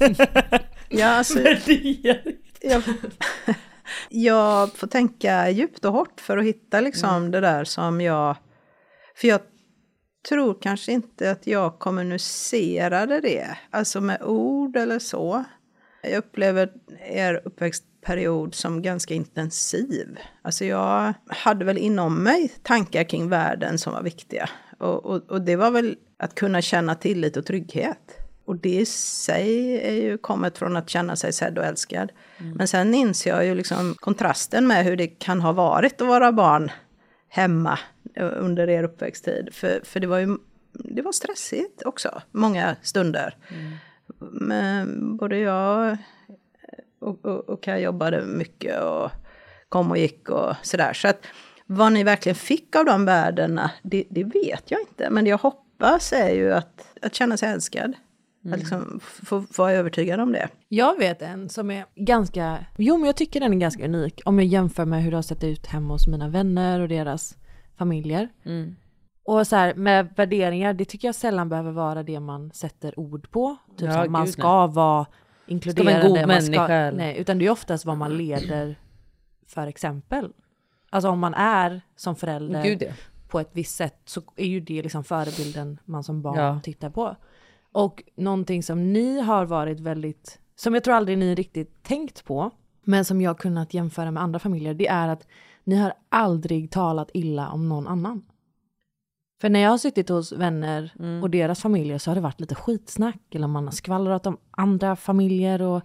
Jag får tänka djupt och hårt för att hitta liksom det där som jag... För jag tror kanske inte att jag kommunicerade det. Alltså med ord eller så. Jag upplever er uppväxtperiod som ganska intensiv. Alltså jag hade väl inom mig tankar kring världen som var viktiga. Och det var väl att kunna känna tillit och trygghet. Och det i sig är ju kommit från att känna sig sedd och älskad. Men sen inser jag ju liksom kontrasten med hur det kan ha varit att vara barn hemma under er uppväxttid. För det var stressigt också, många stunder. Men både jag och Kaj jobbade mycket och kom och gick och sådär. Så att vad ni verkligen fick av de värdena, det vet jag inte. Men det jag hoppas är ju att känna sig älskad. Att liksom få vara övertygad om det. Jag vet en som är ganska... Jo, men jag tycker den är ganska unik. Om jag jämför med hur det har sett ut hemma hos mina vänner och deras familjer. Och så här, med värderingar, det tycker jag sällan behöver vara det man sätter ord på. Typ som man ska vara inkluderande. Ska vara en god människa. Nej, utan det är oftast vad man leder för exempel. Alltså om man är som förälder på ett visst sätt så är ju det liksom förebilden man som barn tittar på. Och någonting som ni har varit väldigt, som jag tror aldrig ni riktigt tänkt på, men som jag kunnat jämföra med andra familjer, det är att ni har aldrig talat illa om någon annan. För när jag har suttit hos vänner och deras familjer så har det varit lite skitsnack, eller man har skvallrat om andra familjer och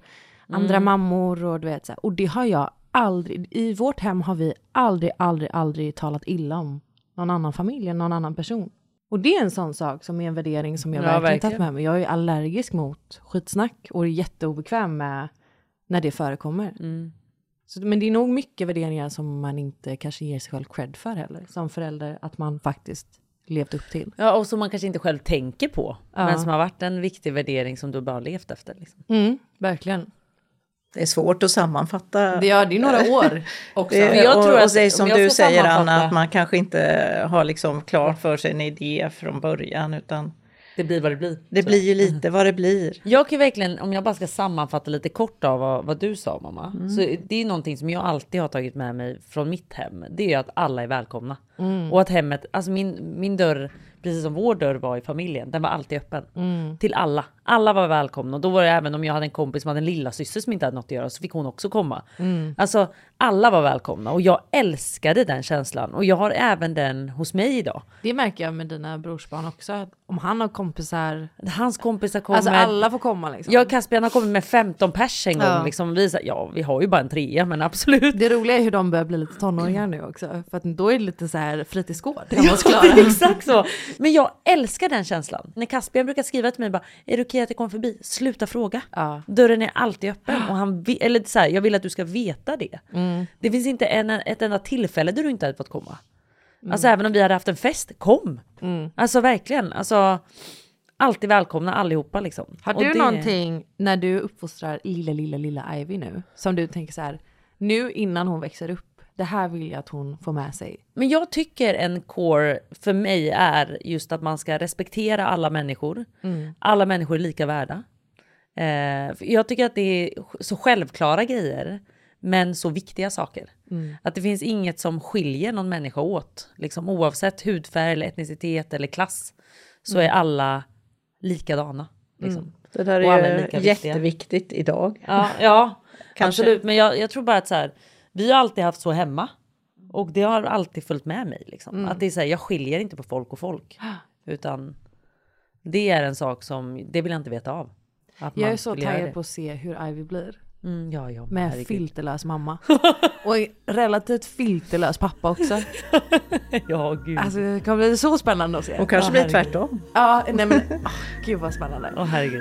andra mammor och du vet så här. Och det har jag aldrig, i vårt hem har vi aldrig talat illa om någon annan familj, någon annan person. Och det är en sån sak som är en värdering som jag verkligen tagit med mig. Jag är allergisk mot skitsnack och är jätteobekväm med när det förekommer. Så, men det är nog mycket värderingar som man inte kanske ger sig själv cred för heller. Som förälder, att man faktiskt levt upp till. Ja, och som man kanske inte själv tänker på. Men som har varit en viktig värdering som du bara levt efter. Liksom. Verkligen. Det är svårt att sammanfatta. Det är några år också. Jag tror att det är som du säger, Anna, att man kanske inte har liksom klart för sig en idé från början, utan det blir vad det blir. Det blir ju lite vad det blir. Jag kan verkligen, om jag bara ska sammanfatta lite kort av vad du sa, mamma. Så det är någonting som jag alltid har tagit med mig från mitt hem. Det är ju att alla är välkomna. Och att hemmet, alltså min dörr, precis som vår dörr var i familjen, den var alltid öppen. Till alla. Alla var välkomna. Och då var det, även om jag hade en kompis som hade en lilla syster som inte hade något att göra, så fick hon också komma. Alltså alla var välkomna. Och jag älskade den känslan. Och jag har även den hos mig idag. Det märker jag med dina brorsbarn också. Om han har kompisar. Hans kompisar kommer. Alltså alla får komma liksom. Jag och Caspian har kommit med 15 pers en gång. Liksom, vi har ju bara en 3, men absolut. Det roliga är hur de börjar bli lite tonåringar nu också. För att då är det lite så här fritidsgård. Exakt så. Men jag älskar den känslan. När Caspian brukar skriva till mig bara, är det okej att jag kommer förbi? Sluta fråga. Dörren är alltid öppen. Och eller så här, jag vill att du ska veta det. Det finns inte ett enda tillfälle där du inte hade fått komma. Alltså även om vi hade haft en fest, kom. Alltså verkligen. Alltså alltid välkomna allihopa liksom. Har du någonting när du uppfostrar lilla Ivy nu, som du tänker så här, nu innan hon växer upp, det här vill jag att hon får med sig? Men jag tycker en core för mig är just att man ska respektera alla människor. Alla människor är lika värda. Jag tycker att det är så självklara grejer, men så viktiga saker. Att det finns inget som skiljer någon människa åt. Liksom, oavsett hudfärg eller etnicitet eller klass, så är alla likadana. Liksom. Det där är ju jätteviktigt idag. Ja absolut. Men jag tror bara att så här, vi har alltid haft så hemma. Och det har alltid följt med mig. Liksom. Att det är så här, jag skiljer inte på folk och folk. Utan det är en sak som, det vill jag inte veta av. Jag är så taggad på att se hur Ivy blir. Med en filterlös mamma. Och en relativt filterlös pappa också. Gud. Alltså det kommer bli så spännande att se. Och kanske blir tvärtom. Ja, nej men gud vad spännande. Herregud.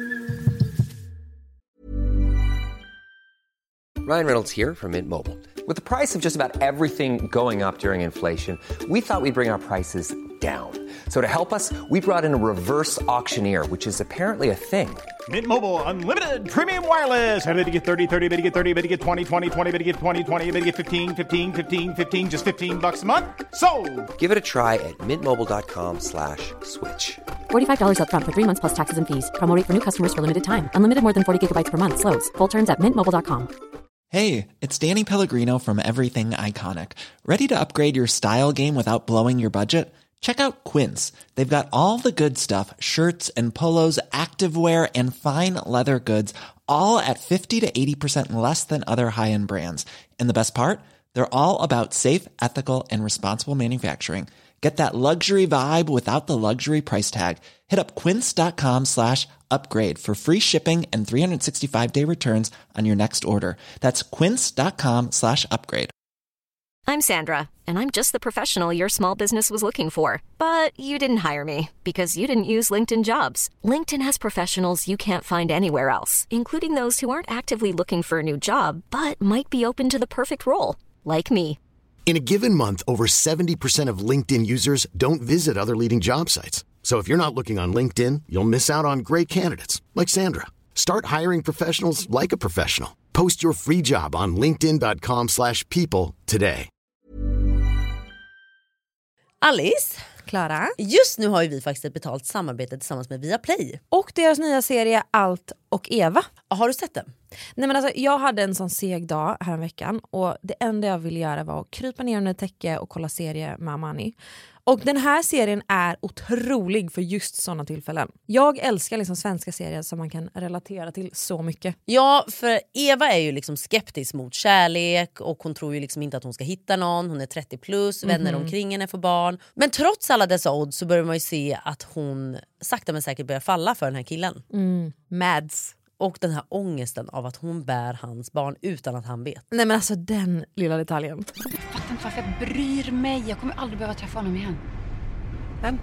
Ryan Reynolds here from Mint Mobile. With the price of just about everything going up during inflation, we thought we'd bring our prices down. So to help us, we brought in a reverse auctioneer, which is apparently a thing. Mint Mobile Unlimited Premium Wireless. How to get 30, 30, bit to get 30, bit to get 20, 20, 20, bit to get 20, 20, bit to get 15, 15, 15, 15, just $15 a month? Sold! Give it a try at mintmobile.com/switch. $45 up front for 3 months plus taxes and fees. Promo rate for new customers for limited time. Unlimited more than 40 gigabytes per month. Slows full terms at mintmobile.com. Hey, it's Danny Pellegrino from Everything Iconic. Ready to upgrade your style game without blowing your budget? Check out Quince. They've got all the good stuff, shirts and polos, activewear, and fine leather goods, all at 50 to 80% less than other high-end brands. And the best part? They're all about safe, ethical, and responsible manufacturing. Get that luxury vibe without the luxury price tag. Hit up quince.com/upgrade for free shipping and 365-day returns on your next order. That's quince.com/upgrade. I'm Sandra, and I'm just the professional your small business was looking for. But you didn't hire me because you didn't use LinkedIn Jobs. LinkedIn has professionals you can't find anywhere else, including those who aren't actively looking for a new job, but might be open to the perfect role, like me. In a given month, over 70% of LinkedIn users don't visit other leading job sites. So if you're not looking on LinkedIn, you'll miss out on great candidates like Sandra. Start hiring professionals like a professional. Post your free job on linkedin.com/people today. Alice, Klara. Just nu har ju vi faktiskt ett betalt samarbete tillsammans med Viaplay. Och deras nya serie Allt och Eva. Har du sett den? Nej men alltså, jag hade en sån seg dag här en veckan. Och det enda jag ville göra var att krypa ner under täcke och kolla serie med Amani. Och den här serien är otrolig för just sådana tillfällen. Jag älskar liksom svenska serier som man kan relatera till så mycket. Ja, för Eva är ju liksom skeptisk mot kärlek och hon tror ju liksom inte att hon ska hitta någon. Hon är 30 plus, vänner omkring henne får barn. Men trots alla dessa odds så börjar man ju se att hon sakta men säkert börjar falla för den här killen. Mads. Och den här ångesten av att hon bär hans barn utan att han vet. Nej men alltså den lilla detaljen. Jag fattar inte varför jag bryr mig. Jag kommer aldrig behöva träffa honom igen. Vem?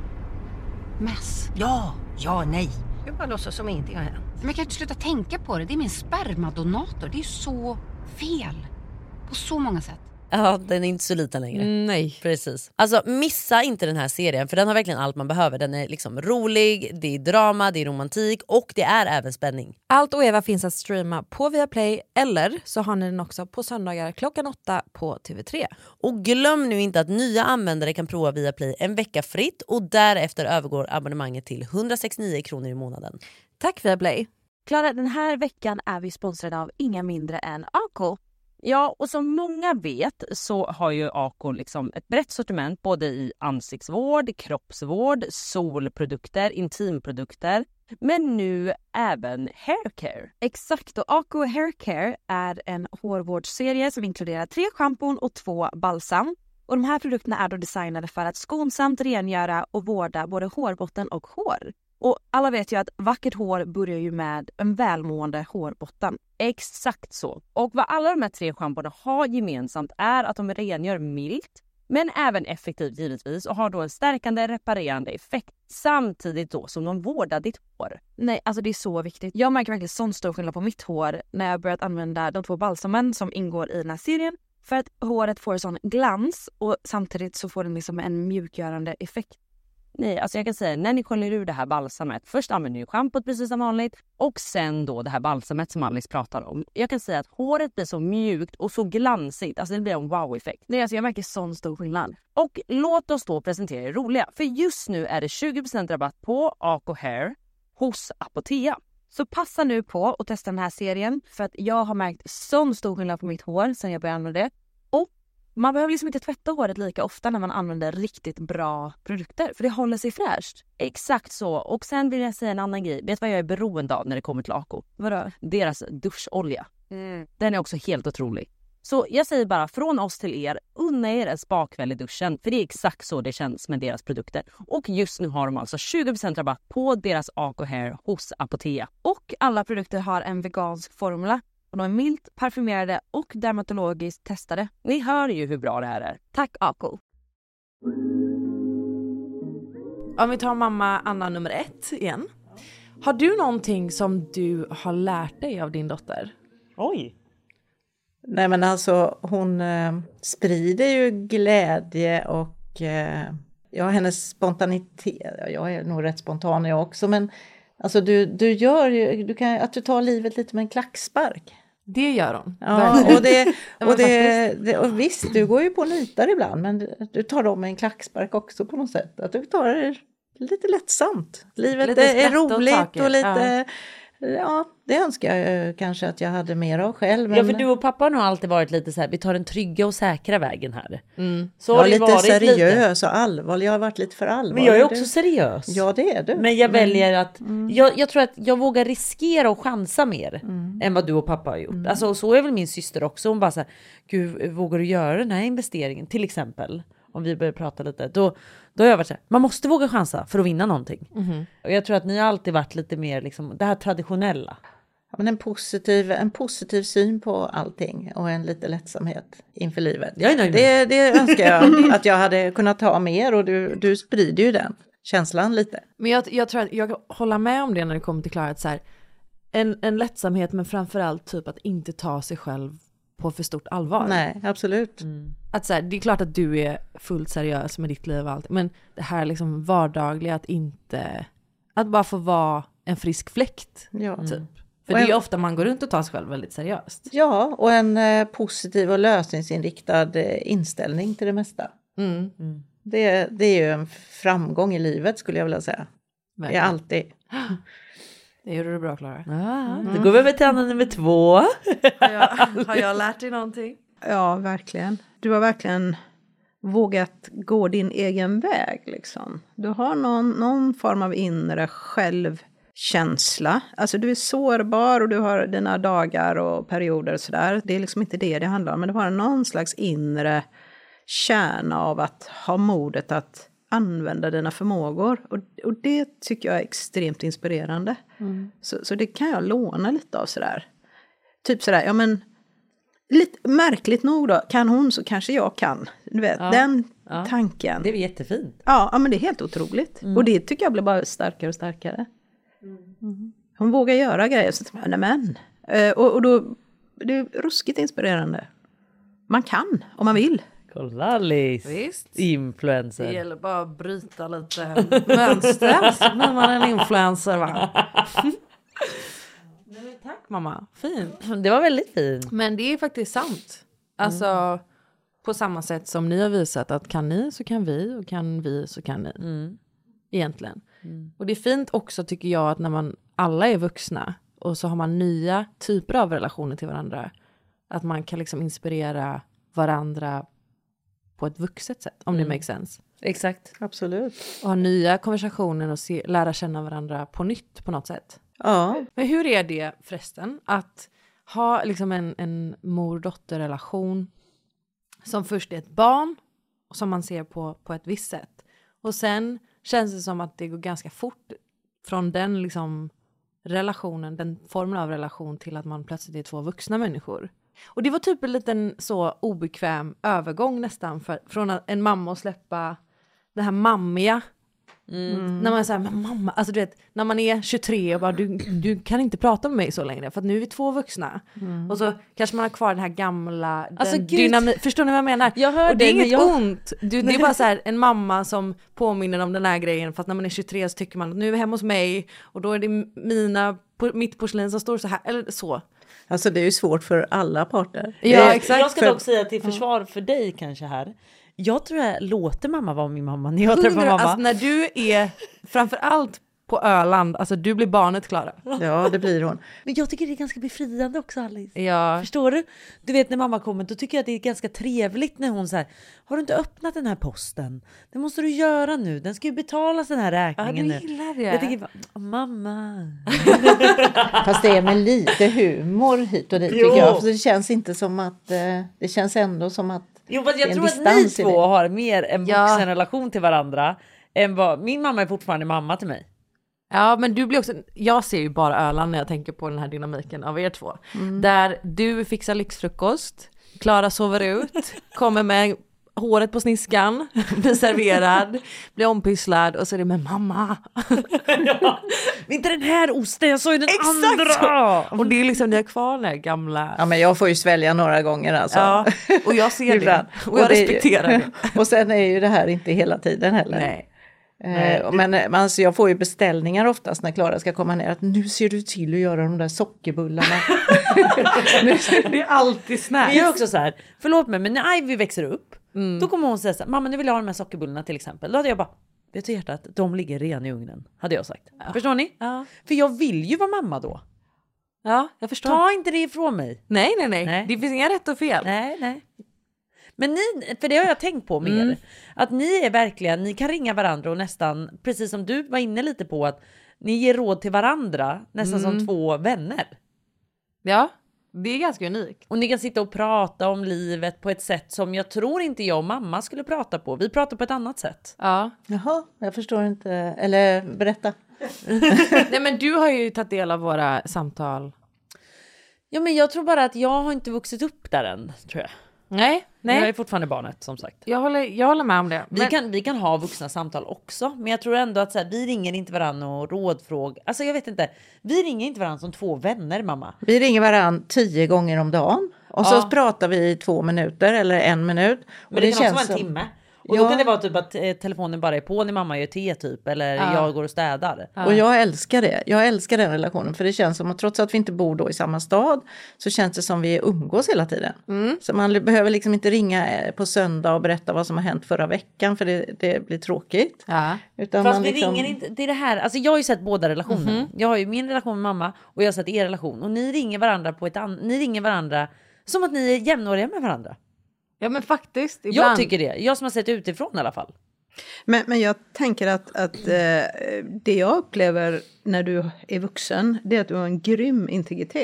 Mess. Ja, nej. Jag bara låtsas som ingenting har hänt. Men jag kan inte sluta tänka på det. Det är min spermadonator. Det är så fel. På så många sätt. Ja, den är inte så liten längre. Nej. Precis. Alltså missa inte den här serien, för den har verkligen allt man behöver. Den är liksom rolig, det är drama, det är romantik och det är även spänning. Allt och Eva finns att streama på Viaplay, eller så har ni den också på söndagar 8:00 på TV3. Och glöm nu inte att nya användare kan prova Viaplay en vecka fritt och därefter övergår abonnemanget till 169 kronor i månaden. Tack Viaplay. Klara, den här veckan är vi sponsrade av inga mindre än Ako. Ja, och som många vet så har ju Ako liksom ett brett sortiment både i ansiktsvård, kroppsvård, solprodukter, intimprodukter, men nu även haircare. Exakt, och Ako Haircare är en hårvårdsserie som inkluderar 3 schampon och 2 balsam. Och de här produkterna är då designade för att skonsamt rengöra och vårda både hårbotten och hår. Och alla vet ju att vackert hår börjar ju med en välmående hårbotten. Exakt så. Och vad alla de här 3 schamporna har gemensamt är att de rengör milt, men även effektivt givetvis, och har då en stärkande, reparerande effekt samtidigt då som de vårdar ditt hår. Nej, alltså det är så viktigt. Jag märker verkligen sån stor skillnad på mitt hår när jag börjat använda de 2 balsamen som ingår i den här serien. För att håret får sån glans och samtidigt så får den liksom en mjukgörande effekt. Nej, alltså jag kan säga, när ni sköljer ur det här balsamet, först använder ni schampot precis som vanligt och sen då det här balsamet som Alice pratar om. Jag kan säga att håret blir så mjukt och så glansigt, alltså det blir en wow-effekt. Nej, alltså jag märker sån stor skillnad. Och låt oss då presentera det roliga, för just nu är det 20% rabatt på Ako Hair hos Apotea. Så passa nu på och testa den här serien, för att jag har märkt sån stor skillnad på mitt hår sen jag började använda det. Och man behöver liksom inte tvätta håret lika ofta när man använder riktigt bra produkter, för det håller sig fräscht. Exakt så. Och sen vill jag säga en annan grej. Vet vad jag är beroende av när det kommer till Ako? Vadå? Deras duscholja. Den är också helt otrolig. Så jag säger bara från oss till er, unna er en spakväll i duschen, för det är exakt så det känns med deras produkter. Och just nu har de alltså 20% rabatt på deras Ako Hair hos Apotea. Och alla produkter har en vegansk formula. Och de är milt, parfymerade och dermatologiskt testade. Ni hör ju hur bra det här är. Tack Ako. Om vi tar mamma Anna nummer 1 igen. Har du någonting som du har lärt dig av din dotter? Oj. Nej men alltså hon sprider ju glädje och ja, hennes spontanitet. Jag är nog rätt spontan jag också, men alltså du gör ju, att du tar livet lite med en klackspark. Det gör hon. Ja, och visst, du går ju på nitar ibland, men du tar dem med en klackspark också på något sätt. Att du tar det lite lättsamt. Livet lite är roligt och lite... Ja, det önskar jag kanske att jag hade mer av själv. Men... Ja, för du och pappa har nog alltid varit lite så här, vi tar den trygga och säkra vägen här. Så jag har är det lite varit seriös och allvarlig. Jag har varit lite för allvarlig. Men jag är också seriös. Ja, det är du. Men jag väljer att, jag tror att jag vågar riskera och chansa mer än vad du och pappa har gjort. Alltså, så är väl min syster också. Hon bara så här, gud, vågar du göra den här investeringen? Till exempel, om vi börjar prata lite, då har jag varit så här, man måste våga chansa för att vinna någonting. Och jag tror att ni har alltid varit lite mer liksom, det här traditionella. Ja, men en positiv syn på allting och en lite lättsamhet inför livet. Jag är nöjd med. Det önskar jag att jag hade kunnat ta mer, och du sprider ju den känslan lite. Men jag tror att jag håller med om det när det kommer till Klara, att så här, en lättsamhet, men framförallt typ att inte ta sig själv på för stort allvar. Nej, absolut. Att så här, det är klart att du är fullt seriös med ditt liv och allt, men det här liksom vardagliga, att bara få vara en frisk fläkt. Ja. Typ. För det är ju ofta man går runt och tar sig själv väldigt seriöst. Ja, och en positiv och lösningsinriktad inställning till det mesta. Det är ju en framgång i livet, skulle jag vilja säga. Verkligen. Det är alltid. Det gjorde du bra, Klara. Då går vi över till Anna nummer 2. Har jag lärt dig någonting? Ja, verkligen. Du har verkligen vågat gå din egen väg. Liksom. Du har någon form av inre självkänsla. Alltså du är sårbar och du har dina dagar och perioder och sådär. Det är liksom inte det handlar om. Men du har någon slags inre kärna av att ha modet att använda dina förmågor. Och det tycker jag är extremt inspirerande. Så det kan jag låna lite av sådär. Typ sådär, ja men lite märkligt nog då, kan hon så kanske jag kan. Du vet, den tanken. Det är jättefint. Ja, men det är helt otroligt. Och det tycker jag blir bara starkare och starkare. Hon vågar göra grejer. Så och då, det är ruskigt inspirerande. Man kan, om man vill. Kolla Alice. Visst. Influencer. Det gäller bara att bryta lite mönster när man är en influencer, va? Tack mamma, fint. Det var väldigt fint. Men det är faktiskt sant. Alltså på samma sätt som ni har visat att kan ni så kan vi och kan vi så kan ni. Egentligen. Och det är fint också tycker jag att när man alla är vuxna och så har man nya typer av relationer till varandra. Att man kan liksom inspirera varandra på ett vuxet sätt, om det makes sense. Exakt. Absolut. Och ha nya konversationer och lära känna varandra på nytt på något sätt. Ja. Men hur är det förresten att ha liksom en mor-dotter-relation som först är ett barn och som man ser på ett visst sätt. Och sen känns det som att det går ganska fort från den liksom relationen, den formen av relation till att man plötsligt är två vuxna människor. Och det var typ en liten så obekväm övergång nästan från en mamma att släppa det här mammiga. När man säger men mamma, alltså du vet när man är 23 och bara du kan inte prata med mig så längre för att nu är vi två vuxna. Och så kanske man har kvar den här gamla dynamik. Förstår ni vad jag menar? Jag hör och det är inget ont. Det är bara så här en mamma som påminner om den här grejen fast när man är 23 så tycker man att nu är vi hemma hos mig och då är det mitt porslin som står så här eller så. Alltså det är ju svårt för alla parter. Ja, exakt. Jag ska dock säga till försvar för dig kanske här. Jag tror jag låter mamma vara min mamma när jag träffar mamma. Alltså när du är framförallt på Öland, alltså du blir barnet Klara. Ja, det blir hon. Men jag tycker det är ganska befriande också Alice. Ja. Förstår du? Du vet när mamma kommer då tycker jag att det är ganska trevligt när hon säger har du inte öppnat den här posten? Det måste du göra nu. Den ska ju betalas den här räkningen nu. Ja, du gillar det. Jag tänker mamma. Fast det är med lite humor hit och dit tycker jag. För det känns inte som att det känns ändå som att jo, men jag tror att ni två har mer en vuxen relation till varandra än vad min mamma är fortfarande mamma till mig. Ja, men du blir också, jag ser ju bara Öland när jag tänker på den här dynamiken av er två. Där du fixar lyxfrukost, Klara sover ut, kommer med håret på sniskan, blir serverad, blir ompysslad och så är det med mamma. Ja, inte den här osten, jag såg den andra. Och det är liksom, ni har kvar den här gamla. Ja, men jag får ju svälja några gånger alltså. Ja, och jag ser det. Och jag respekterar det. Och sen är ju det här inte hela tiden heller. Nej. Men alltså, jag får ju beställningar oftast när Klara ska komma ner att nu ser du till att göra de där sockerbullarna. Det är alltid snällt. Det är också så här, förlåt mig men när Ivy växer upp då kommer hon säga så här, mamma nu vill jag ha de här sockerbullarna till exempel. Då hade jag bara, vet du hjärtat, de ligger redan i ugnen, hade jag sagt. Ja. Förstår ni? Ja. För jag vill ju vara mamma då. Ja, jag förstår. Ta inte det ifrån mig. Nej. Det finns inga rätt och fel. Nej. Men ni, för det har jag tänkt på med er, att ni är verkligen, ni kan ringa varandra och nästan, precis som du var inne lite på, att ni ger råd till varandra nästan som två vänner. Ja, det är ganska unikt. Och ni kan sitta och prata om livet på ett sätt som jag tror inte jag och mamma skulle prata på. Vi pratar på ett annat sätt. Ja. Jaha, jag förstår inte, eller berätta. Nej men du har ju tagit del av våra samtal. Ja men jag tror bara att jag har inte vuxit upp där än, tror jag. Nej. Jag är fortfarande barnet som sagt. Jag håller med om det. Vi kan ha vuxna samtal också. Men jag tror ändå att så här, vi ringer inte varandra och rådfråg. Alltså jag vet inte. Vi ringer inte varandra som två vänner, mamma. Vi ringer varandra 10 gånger om dagen. Och så pratar vi i 2 minuter eller 1 minut. Och men det kan också vara en timme. Och då kan det vara typ att telefonen bara är på när mamma gör te typ. Eller jag går och städar. Och jag älskar det. Jag älskar den relationen. För det känns som att trots att vi inte bor då i samma stad. Så känns det som vi umgås hela tiden. Så man behöver liksom inte ringa på söndag och berätta vad som har hänt förra veckan. För det blir tråkigt. Ja. Utan fast man vi liksom... ringer inte. Det är det här. Alltså jag har ju sett båda relationerna. Jag har ju min relation med mamma. Och jag har sett er relation. Och ni ringer varandra ni ringer varandra som att ni är jämnåriga med varandra. Ja men faktiskt. Ibland. Jag tycker det. Jag som har sett utifrån i alla fall. Men jag tänker att det jag upplever när du är vuxen, det är att du har en grym integritet.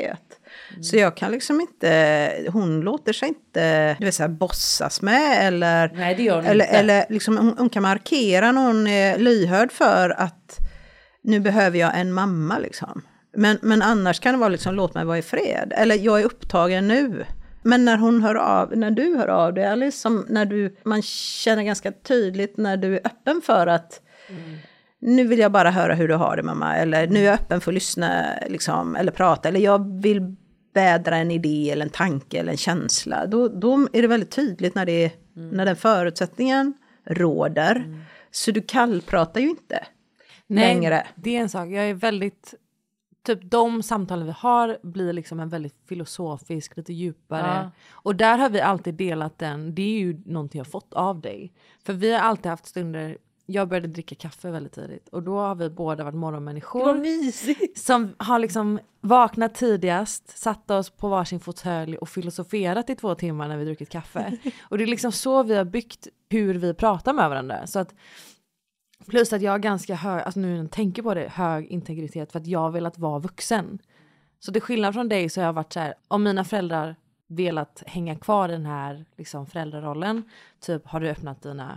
Så jag kan liksom inte, hon låter sig inte, du vet så här, bossas med eller... Nej, det gör hon eller, inte. eller liksom, hon kan markera när hon är lyhörd för att nu behöver jag en mamma liksom. Men annars kan det vara liksom, låt mig vara i fred. Eller jag är upptagen nu. Men när du hör av dig, Alice, som man känner ganska tydligt när du är öppen för att nu vill jag bara höra hur du har det, mamma. Eller nu är jag öppen för att lyssna liksom, eller prata. Eller jag vill vädra en idé eller en tanke eller en känsla. Då är det väldigt tydligt när den förutsättningen råder. Så du kallpratar ju inte längre. Det är en sak. Jag är väldigt... Typ de samtalen vi har blir liksom en väldigt filosofisk, lite djupare. Ja. Och där har vi alltid delat den. Det är ju någonting jag fått av dig. För vi har alltid haft stunder... Jag började dricka kaffe väldigt tidigt. Och då har vi båda varit morgonmänniskor. Vad mysigt! Som har liksom vaknat tidigast, satt oss på varsin fåtölj och filosoferat i 2 timmar när vi druckit kaffe. Och det är liksom så vi har byggt hur vi pratar med varandra. Så att... Plus att jag har ganska hög, alltså nu när jag tänker på det, hög integritet för att jag har velat vara vuxen. Så till skillnad från dig så har jag varit så här, om mina föräldrar velat hänga kvar i den här liksom föräldrarollen, typ har du öppnat dina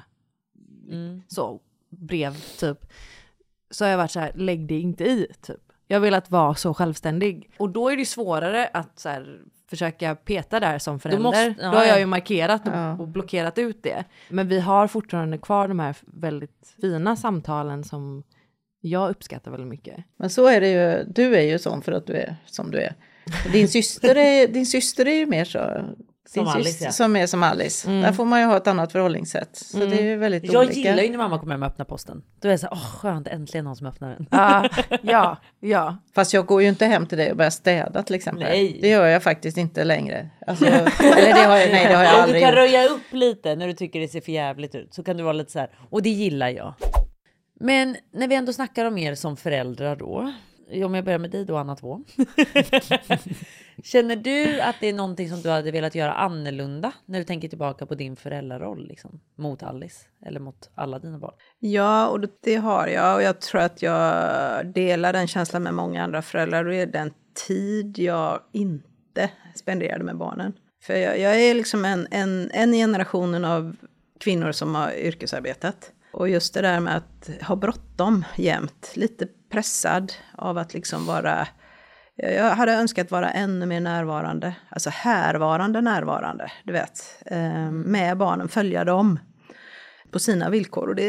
så brev typ, så har jag varit så här, lägg det inte i typ. Jag har velat vara så självständig. Och då är det svårare att så här, försöka peta där som förälder. Då har jag ju markerat och blockerat ut det. Men vi har fortfarande kvar de här väldigt fina samtalen som jag uppskattar väldigt mycket. Men så är det ju, du är ju sån för att du är som du är. Din syster är ju mer så... Som Alice, som är som Alice. Där får man ju ha ett annat förhållningssätt. Så det är ju väldigt olika. Jag gillar ju när mamma kommer hem och öppnar posten. Då är jag så här, skönt, äntligen någon som öppnar den. Ja. Fast jag går ju inte hem till dig och börjar städa till exempel. Nej. Det gör jag faktiskt inte längre. Alltså, eller det har jag aldrig Du kan gjort. röja upp lite när du tycker det ser för jävligt ut. Så kan du vara lite så här, och det gillar jag. Men när vi ändå snackar om er som föräldrar då. Om jag börjar med dig då, Anna 2. Känner du att det är någonting som du hade velat göra annorlunda när du tänker tillbaka på din föräldraroll liksom, mot Alice eller mot alla dina barn? Ja, och det har jag. Och jag tror att jag delar den känslan med många andra föräldrar. Och det är den tid jag inte spenderade med barnen. För jag är liksom en i generationen av kvinnor som har yrkesarbetat. Och just det där med att ha bråttom jämt, lite pressad av att liksom vara... Jag hade önskat vara ännu mer närvarande, alltså närvarande, du vet. Med barnen, följa dem på sina villkor. Och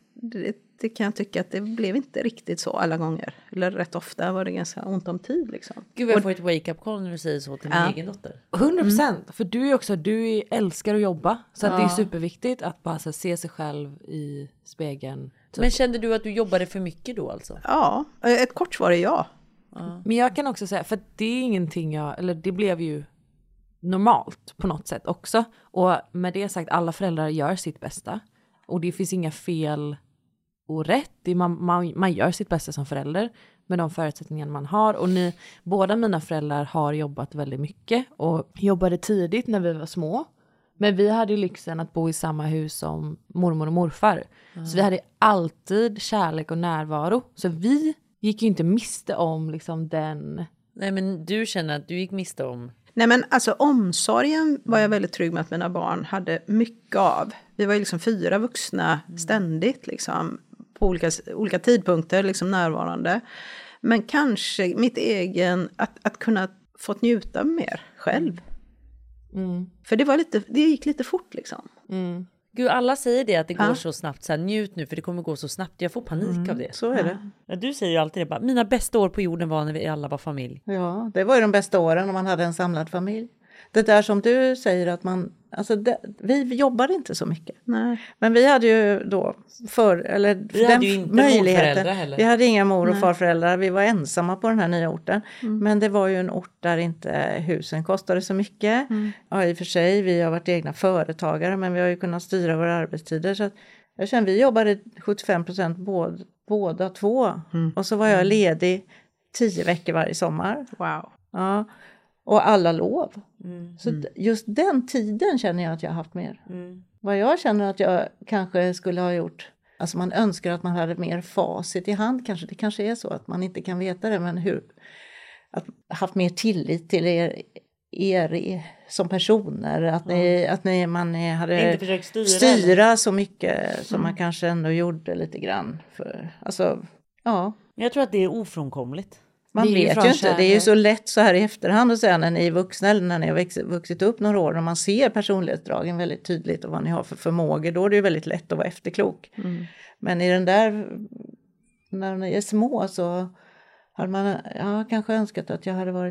det kan jag tycka att det blev inte riktigt så alla gånger. Eller rätt ofta var det ganska ont om tid liksom. Gud, jag får ett wake-up call när du säger så till min egen dotter. 100%, för du älskar att jobba. Så att det är superviktigt att bara så, se sig själv i spegeln. Typ. Men kände du att du jobbade för mycket då alltså? Ja, ett kort svar är ja. Men jag kan också säga, för det är ingenting det blev ju normalt på något sätt också. Och med det sagt, alla föräldrar gör sitt bästa. Och det finns inga fel och rätt. Man gör sitt bästa som förälder med de förutsättningar man har. Och båda mina föräldrar har jobbat väldigt mycket och jobbade tidigt när vi var små. Men vi hade ju lyxen att bo i samma hus som mormor och morfar. Så vi hade alltid kärlek och närvaro. Så vi gick ju inte miste om liksom den... Nej, men du känner att du gick miste om... Nej, men alltså omsorgen var jag väldigt trygg med att mina barn hade mycket av. Vi var ju liksom 4 vuxna ständigt liksom, på olika tidpunkter liksom närvarande. Men kanske mitt egen, att kunna få njuta mer själv. För det gick lite fort liksom. Gud, alla säger det att det går så snabbt. Så här, njut nu för det kommer gå så snabbt. Jag får panik av det. Så är det. Ja, du säger ju alltid det. Bara, mina bästa år på jorden var när vi alla var familj. Ja, det var ju de bästa åren om man hade en samlad familj. Det där som du säger att man... Alltså vi jobbade inte så mycket. Nej. Men vi hade ju då... Vi hade ju inte morföräldrar heller. Vi hade inga mor- och farföräldrar. Vi var ensamma på den här nya orten. Men det var ju en ort där inte husen kostade så mycket. Ja, i och för sig, vi har varit egna företagare. Men vi har ju kunnat styra våra arbetstider. Så att jag känner, vi jobbade 75% båda två. Och så var jag ledig 10 veckor varje sommar. Wow. Ja. Och alla lov. Så just den tiden känner jag att jag har haft mer. Vad jag känner att jag kanske skulle ha gjort. Alltså man önskar att man hade mer facit i hand. Det kanske är så att man inte kan veta det. Men haft mer tillit till er som personer. Att man hade inte försökt styra så mycket som man kanske ändå gjorde lite grann. Jag tror att det är ofrånkomligt. Man vet ju inte. Det är ju så lätt så här i efterhand att säga när ni är vuxna eller när ni har vuxit upp några år och man ser personlighetsdragen väldigt tydligt och vad ni har för förmågor. Då är det ju väldigt lätt att vara efterklok. Men i den där, när ni är små så hade man kanske önskat att jag hade varit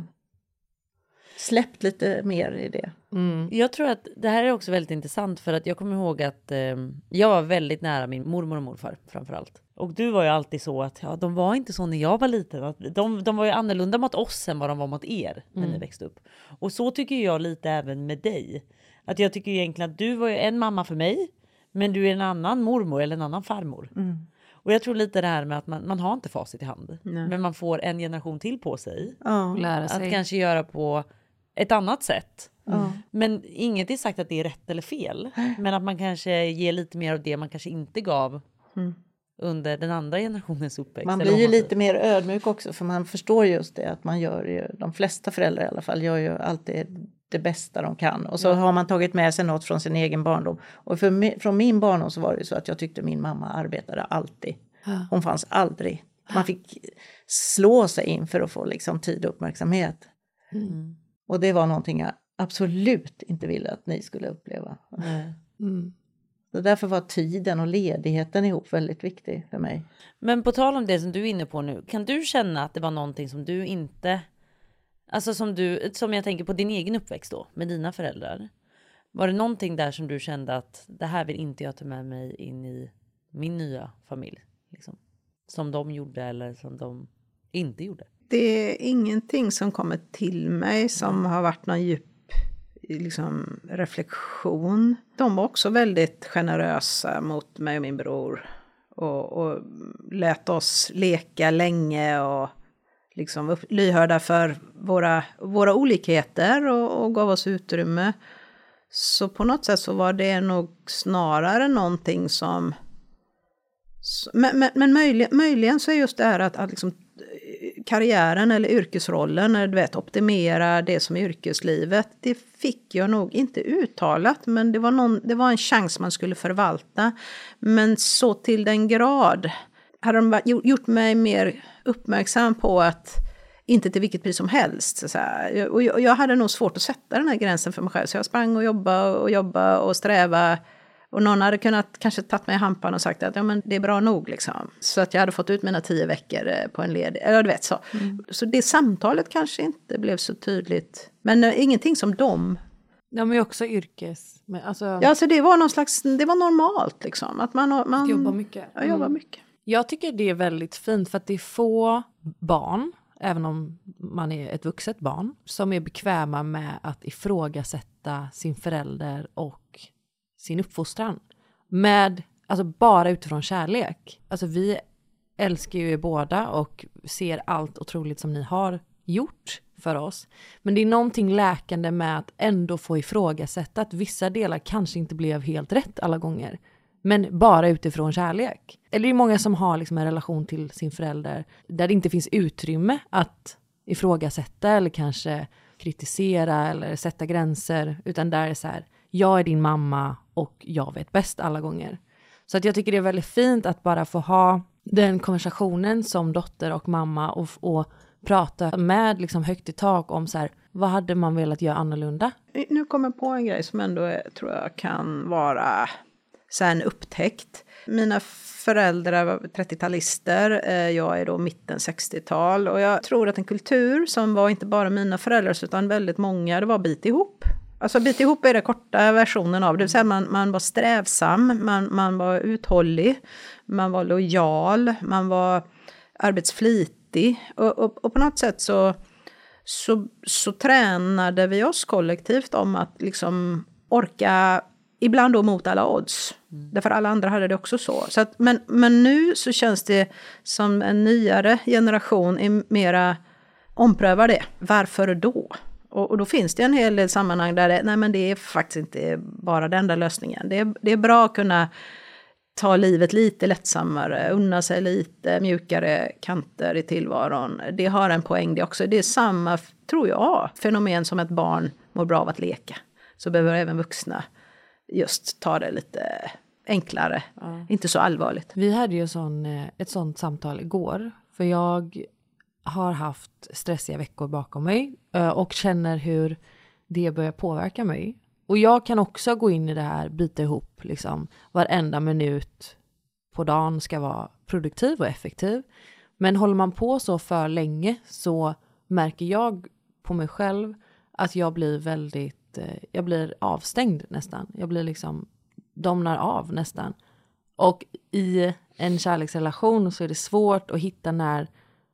släppt lite mer i det. Jag tror att det här är också väldigt intressant för att jag kommer ihåg att jag var väldigt nära min mormor och morfar framförallt. Och du var ju alltid så att de var inte så när jag var liten. De var ju annorlunda mot oss än vad de var mot er när ni växte upp. Och så tycker jag lite även med dig. Att jag tycker egentligen att du var ju en mamma för mig, men du är en annan mormor eller en annan farmor. Och jag tror lite det här med att man har inte facit i hand. Men man får en generation till på sig. Lära sig. Att kanske göra på ett annat sätt. Men inget är sagt att det är rätt eller fel. Men att man kanske ger lite mer av det man kanske inte gav under den andra generationens uppväxt. Man blir ju lite mer ödmjuk också, för man förstår just det att man gör ju, de flesta föräldrar i alla fall gör ju alltid det bästa de kan. Och så har man tagit med sig något från sin egen barndom. Och från min barndom så var det så att jag tyckte min mamma arbetade alltid. Hon fanns aldrig. Man fick slå sig in för att få liksom tid och uppmärksamhet. Och det var någonting jag absolut inte ville att ni skulle uppleva. Så därför var tiden och ledigheten ihop väldigt viktig för mig. Men på tal om det som du är inne på nu, kan du känna att det var någonting som du inte, alltså som jag tänker på din egen uppväxt då, med dina föräldrar. Var det någonting där som du kände att det här vill inte jag ta med mig in i min nya familj? Liksom, som de gjorde eller som de inte gjorde? Det är ingenting som kommer till mig som har varit någon djup reflektion. De var också väldigt generösa mot mig och min bror. Och lät oss leka länge och liksom lyhörda för våra olikheter och gav oss utrymme. Så på något sätt så var det nog snarare någonting som... Men möjligen så är just det här att liksom karriären eller yrkesrollen, när du vet, optimera det som är yrkeslivet, det fick jag nog inte uttalat, men det var en chans man skulle förvalta. Men så till den grad hade de gjort mig mer uppmärksam på att inte till vilket pris som helst. Och jag hade nog svårt att sätta den här gränsen för mig själv, så jag sprang och jobba och sträva. Och någon hade kunnat kanske tagit mig i hampan och sagt att men det är bra nog liksom. Så att jag hade fått ut mina 10 veckor på en led. Eller du vet så. Så det samtalet kanske inte blev så tydligt. Men ingenting som de. De är ju också yrkes. Men alltså... Ja, alltså det var någon slags, det var normalt liksom. Att man jobbar mycket. Ja, jobbar mycket. Jag tycker det är väldigt fint för att det är få barn, även om man är ett vuxet barn, som är bekväma med att ifrågasätta sin förälder och sin uppfostran. Alltså bara utifrån kärlek. Alltså vi älskar ju er båda och ser allt otroligt som ni har gjort för oss. Men det är någonting läkande med att ändå få ifrågasätta att vissa delar kanske inte blev helt rätt alla gånger. Men bara utifrån kärlek. Eller det är många som har liksom en relation till sin förälder där det inte finns utrymme att ifrågasätta eller kanske kritisera eller sätta gränser. Utan där är så här, jag är din mamma och jag vet bäst alla gånger. Så att jag tycker det är väldigt fint att bara få ha den konversationen som dotter och mamma och prata med liksom högt i tak om så här, vad hade man velat göra annorlunda? Nu kommer jag på en grej som ändå tror jag kan vara så här en upptäckt. Mina föräldrar var 30-talister, jag är då mitten 60-tal och jag tror att en kultur som var inte bara mina föräldrar utan väldigt många, det var bit ihop. Alltså bit ihop är den korta versionen av det. Det vill säga man var strävsam, man var uthållig, man var lojal, man var arbetsflitig. Och på något sätt så tränade vi oss kollektivt om att liksom orka, ibland då mot alla odds. Därför alla andra hade det också så. Att, men nu så känns det som en nyare generation är mera omprövar det. Varför då? Och då finns det en hel del sammanhang där det är faktiskt inte bara den där lösningen. Det är bra att kunna ta livet lite lättsammare, unna sig lite mjukare kanter i tillvaron. Det har en poäng det också. Det är samma, tror jag, fenomen som ett barn mår bra av att leka. Så behöver även vuxna just ta det lite enklare, inte så allvarligt. Vi hade ju ett sånt samtal igår, för jag har haft stressiga veckor bakom mig och känner hur det börjar påverka mig. Och jag kan också gå in i det här, bita ihop liksom, varenda minut på dagen ska vara produktiv och effektiv. Men håller man på så för länge så märker jag på mig själv att jag blir jag blir avstängd nästan. Jag blir liksom, domnar av nästan. Och i en kärleksrelation så är det svårt att hitta den här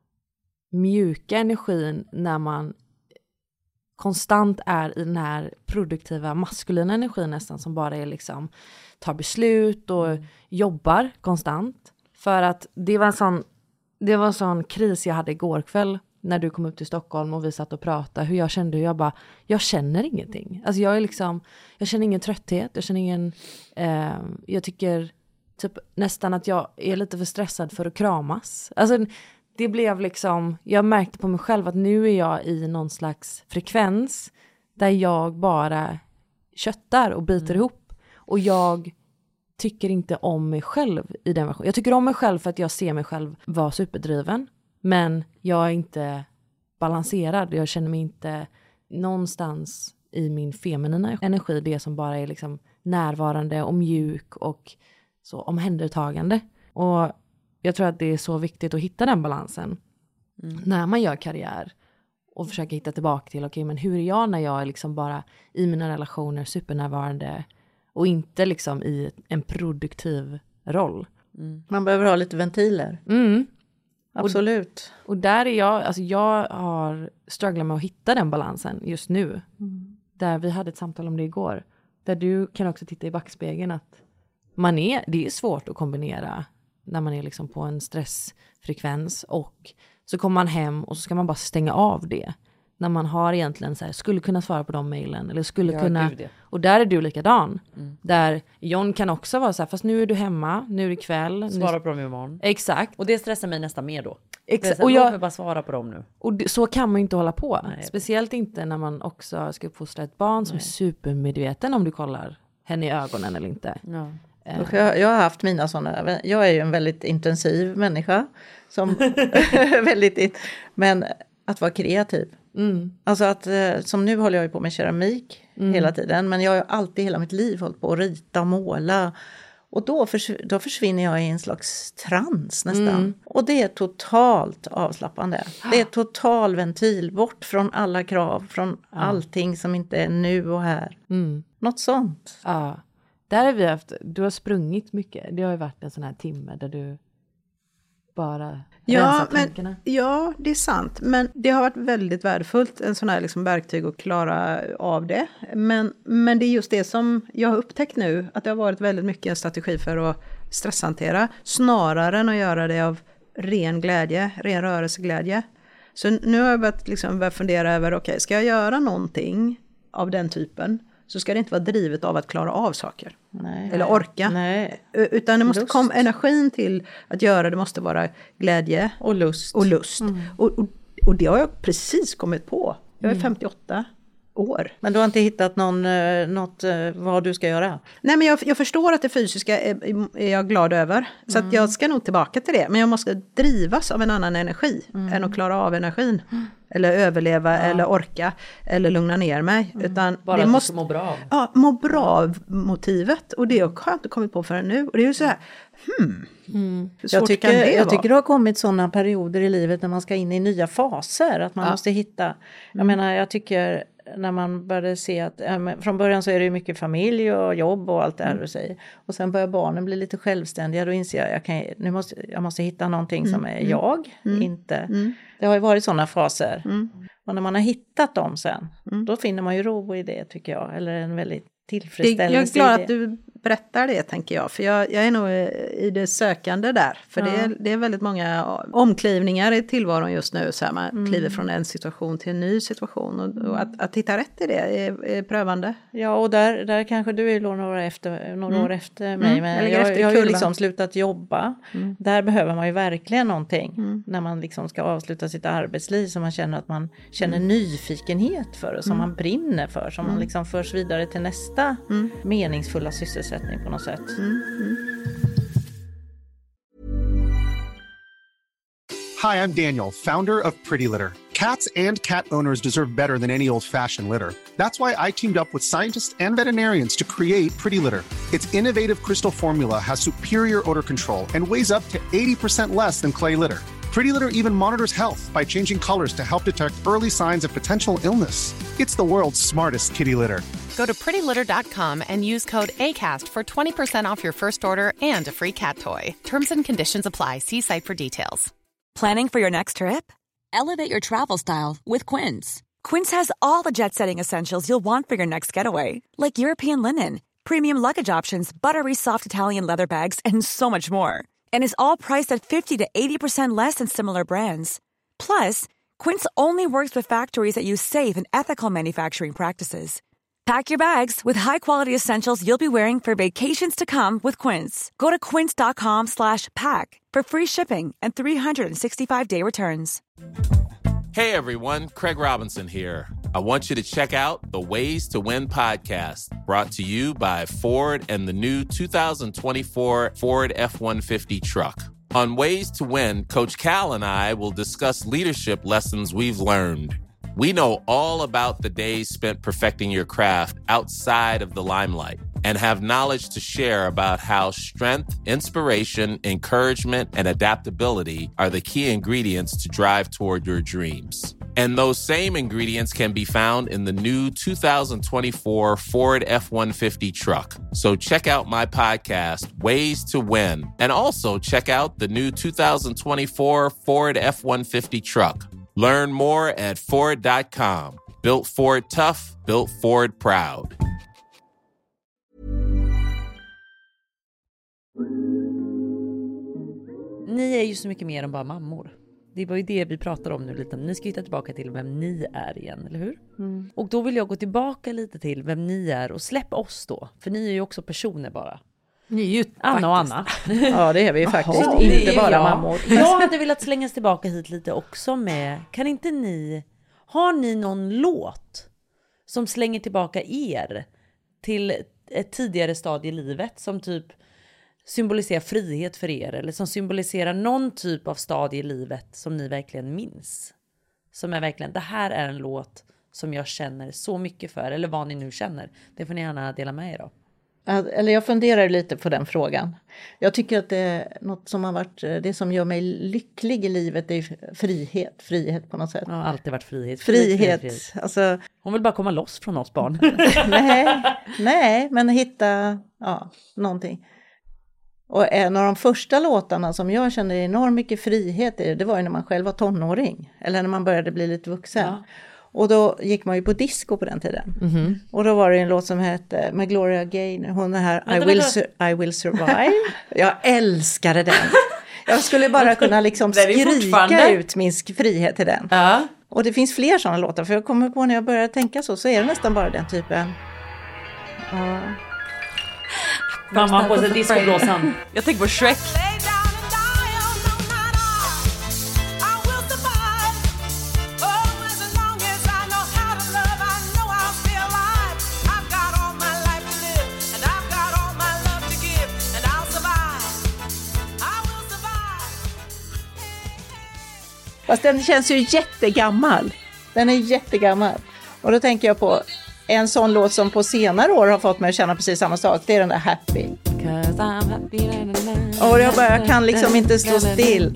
mjuka energin när man konstant är i den här produktiva maskulina energin nästan, som bara är liksom tar beslut och jobbar konstant. För att det var en sån kris jag hade igår kväll när du kom upp till Stockholm och vi satt och pratade, hur jag kände, jag känner ingenting. Alltså jag känner ingen trötthet, jag känner ingen, jag tycker typ nästan att jag är lite för stressad för att kramas. Alltså det blev liksom, jag märkte på mig själv att nu är jag i någon slags frekvens där jag bara köttar och biter ihop. Och jag tycker inte om mig själv i den versionen. Jag tycker om mig själv för att jag ser mig själv vara superdriven. Men jag är inte balanserad. Jag känner mig inte någonstans i min feminina energi. Det som bara är liksom närvarande och mjuk och så omhändertagande. Och jag tror att det är så viktigt att hitta den balansen när man gör karriär. Och försöka hitta tillbaka till, okej, men hur är jag när jag är liksom bara i mina relationer supernärvarande och inte liksom i en produktiv roll. Man behöver ha lite ventiler. Absolut. Och där är jag har strugglat med att hitta den balansen just nu. Där vi hade ett samtal om det igår. Där du kan också titta i backspegeln att det är svårt att kombinera när man är liksom på en stressfrekvens och så kommer man hem och så ska man bara stänga av det. När man har egentligen så här, skulle kunna svara på de mejlen eller skulle kunna, och där är du likadan. Där John kan också vara så här, fast nu är du hemma, nu är det kväll. Svara på dem imorgon. Exakt. Och det stressar mig nästan mer då. Exakt. Och jag vill bara svara på dem nu. Och så kan man ju inte hålla på. Nej, speciellt inte när man också ska uppfostra ett barn som är supermedveten om du kollar henne i ögonen eller inte. Ja. Jag har haft mina sådana, jag är ju en väldigt intensiv människa som men att vara kreativ. Alltså att, som nu håller jag ju på med keramik hela tiden, men jag har ju alltid hela mitt liv hållit på att rita och måla. Och då försvinner jag i en slags trans nästan. Och det är totalt avslappnande. Det är total ventil bort från alla krav, från allting som inte är nu och här. Något sånt. Ja. Där har du har sprungit mycket. Det har ju varit en sån här timme där du bara rensar tankarna. Ja, det är sant. Men det har varit väldigt värdefullt, en sån här liksom verktyg att klara av det. Men det är just det som jag har upptäckt nu, att det har varit väldigt mycket en strategi för att stresshantera, snarare än att göra det av ren glädje, ren rörelseglädje. Så nu har jag börjat fundera över, okej, ska jag göra någonting av den typen, så ska det inte vara drivet av att klara av saker. Nej. Eller orka. Nej. Utan det måste komma energin till att göra, det måste vara glädje. Och lust. Och det har jag precis kommit på. Jag är 58 år. Men du har inte hittat något vad du ska göra? Nej, men jag förstår att det fysiska är jag glad över. Så att jag ska nog tillbaka till det. Men jag måste drivas av en annan energi än att klara av energin. Eller överleva, eller orka, eller lugna ner mig. Utan bara det att måste du må bra. Ja, må bra motivet. Och det har jag inte kommit på förrän nu. Och det är ju så här, Jag tycker det har kommit sådana perioder i livet när man ska in i nya faser. Att man måste hitta, jag menar, jag tycker när man började se att från början så är det ju mycket familj och jobb och allt det här du säger. Och sen börjar barnen bli lite självständiga. Då inser jag måste hitta någonting som är inte. Det har ju varit sådana faser. Och när man har hittat dem sen, då finner man ju ro i det, tycker jag. Eller en väldigt tillfredsställelse. Jag är glad att du berättar det, tänker jag. För jag är nog i det sökande där. För det är väldigt många omklivningar i tillvaron just nu. Så här, man kliver från en situation till en ny situation. Och att hitta rätt i det är prövande. Ja, och där kanske du är några år efter mig. Men jag har ju liksom slutat jobba. Där behöver man ju verkligen någonting. När man liksom ska avsluta sitt arbetsliv. Så man känner att man känner nyfikenhet för det. Som man brinner för. Som man liksom förs vidare till nästa meningsfulla sysselsättning på något sätt. Hi, I'm Daniel, founder of Pretty Litter. Cats and cat owners deserve better than any old-fashioned litter. That's why I teamed up with scientists and veterinarians to create Pretty Litter. Its innovative crystal formula has superior odor control and weighs up to 80% less than clay litter. Pretty Litter even monitors health by changing colors to help detect early signs of potential illness. It's the world's smartest kitty litter. Go to prettylitter.com and use code ACAST for 20% off your first order and a free cat toy. Terms and conditions apply. See site for details. Planning for your next trip? Elevate your travel style with Quince. Quince has all the jet-setting essentials you'll want for your next getaway, like European linen, premium luggage options, buttery soft Italian leather bags, and so much more. And is all priced at 50 to 80% less than similar brands. Plus, Quince only works with factories that use safe and ethical manufacturing practices. Pack your bags with high-quality essentials you'll be wearing for vacations to come with Quince. Go to quince.com/pack for free shipping and 365-day returns. Hey everyone, Craig Robinson here. I want you to check out the Ways to Win podcast, brought to you by Ford and the new 2024 Ford F-150 truck. On Ways to Win, Coach Cal and I will discuss leadership lessons we've learned. We know all about the days spent perfecting your craft outside of the limelight and have knowledge to share about how strength, inspiration, encouragement, and adaptability are the key ingredients to drive toward your dreams. And those same ingredients can be found in the new 2024 Ford F-150 truck. So check out my podcast, Ways to Win, and also check out the new 2024 Ford F-150 truck. Learn more at Ford.com. Built Ford tough, built Ford proud. Ni är ju så mycket mer än bara mammor. Det var ju det vi pratar om nu lite. Ni ska hitta tillbaka till vem ni är igen, eller hur? Och då vill jag gå tillbaka lite till vem ni är och släpp oss då. För ni är ju också personer bara. Ni är ju Anna och Anna. Ja, det är vi ju faktiskt. Inte bara mammor. Jag hade velat slängas tillbaka hit lite också med. Kan inte ni... Har ni någon låt som slänger tillbaka er till ett tidigare stadie i livet som typ symboliserar frihet för er, eller som symboliserar någon typ av stadie i livet som ni verkligen minns? Som är verkligen, det här är en låt som jag känner så mycket för, eller vad ni nu känner. Det får ni gärna dela med er av. Eller jag funderar lite på den frågan. Jag tycker att det är något som har varit, det som gör mig lycklig i livet, det är frihet på något sätt. Ja, alltid varit frihet. Frihet. Alltså, hon vill bara komma loss från oss barn. nej, men hitta någonting. Och en av de första låtarna som jag kände enormt mycket frihet i, det var ju när man själv var tonåring. Eller när man började bli lite vuxen. Ja. Och då gick man ju på disco på den tiden. Mm-hmm. Och då var det en låt som hette med Gloria Gaynor. Hon är här, I will survive. Jag älskade den. Jag skulle bara kunna liksom skrika ut min frihet till den. Ja. Och det finns fler sådana låtar. För jag kommer på när jag började tänka så är det nästan bara den typen. Ja. Mamma på sig discoblåsan. Jag tänker på Shrek. Fast den känns ju jättegammal. Den är jättegammal. Och då tänker jag på en sån låt som på senare år har fått mig att känna precis samma sak. Det är den där Happy. Och jag kan liksom inte stå still.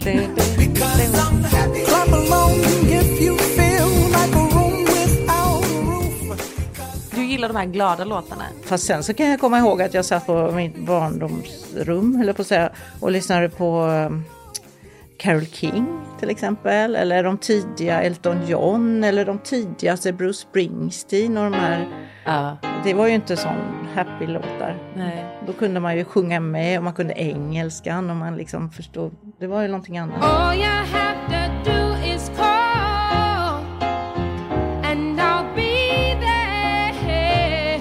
Du gillar de här glada låtarna. Fast sen så kan jag komma ihåg att jag satt på mitt barndomsrum eller på att säga, och lyssnade på Carole King till exempel, eller de tidiga Elton John, eller de tidigaste Bruce Springsteen och de här Det var ju inte sån happy-låtar. Nej. Då kunde man ju sjunga med och man kunde engelskan och man liksom förstod. Det var ju någonting annat. All you have to do is call and I'll be there.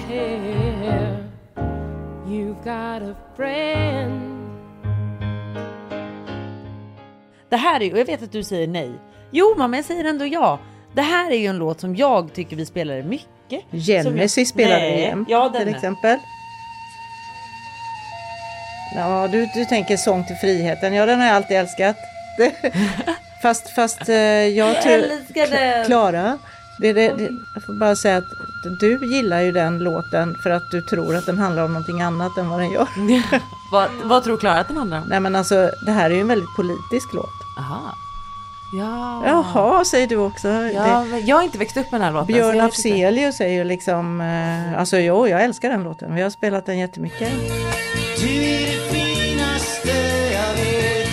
You got a friend. Det här är ju, jag vet att du säger nej. Jo mamma, jag säger ändå ja. Det här är ju en låt som jag tycker vi spelar mycket. Genesis spelade igen, till exempel. Ja, du tänker Sång till friheten. Ja, den har jag alltid älskat. fast jag tror... Klara, jag får bara säga att du gillar ju den låten för att du tror att den handlar om någonting annat än vad den gör. Vad tror Klara att den handlar om? Nej, men alltså, det här är ju en väldigt politisk låt. Aha. Ja. Jaha, säger du också. Ja, men jag har inte växt upp med den här låten. Björn Afzelius är ju liksom... alltså jag älskar den låten. Vi har spelat den jättemycket. Du är det finaste jag vet.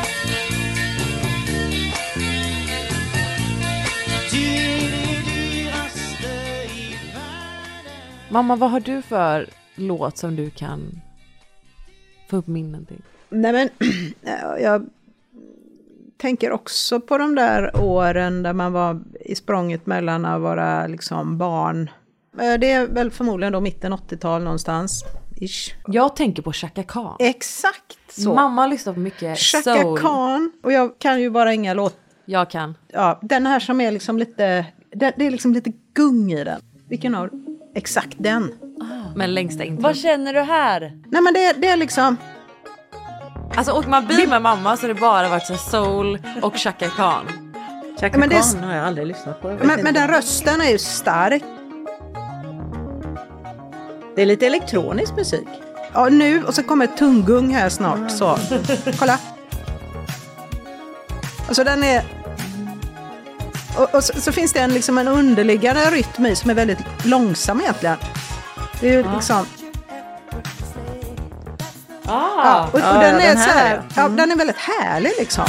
Du är det dyraste i världen. Mamma, vad har du för låt som du kan få upp minnen till? Nej, men jag tänker också på de där åren där man var i språnget mellan att vara liksom barn. Det är väl förmodligen då mitten 80-tal någonstans. Ish. Jag tänker på Chaka Khan. Exakt så. Mamma lyssnar på mycket Chaka soul. Khan. Och jag kan ju bara inga låt. Jag kan. Ja, den här som är liksom lite... Det är liksom lite gung i den. Vilken av? Exakt den. Men längsta intro. Vad känner du här? Nej, men det är liksom... Alltså åker man bil med mamma så har det bara varit så soul och Chaka Khan. Chaka Khan har jag aldrig lyssnat på. Men den rösten är ju stark. Det är lite elektronisk musik. Ja, nu. Och så kommer ett tunggung här snart. Så, kolla. Alltså den är... Och så finns det liksom en underliggande rytm i som är väldigt långsam egentligen. Det är ju liksom... och den är så här... Ja, den är väldigt härlig liksom.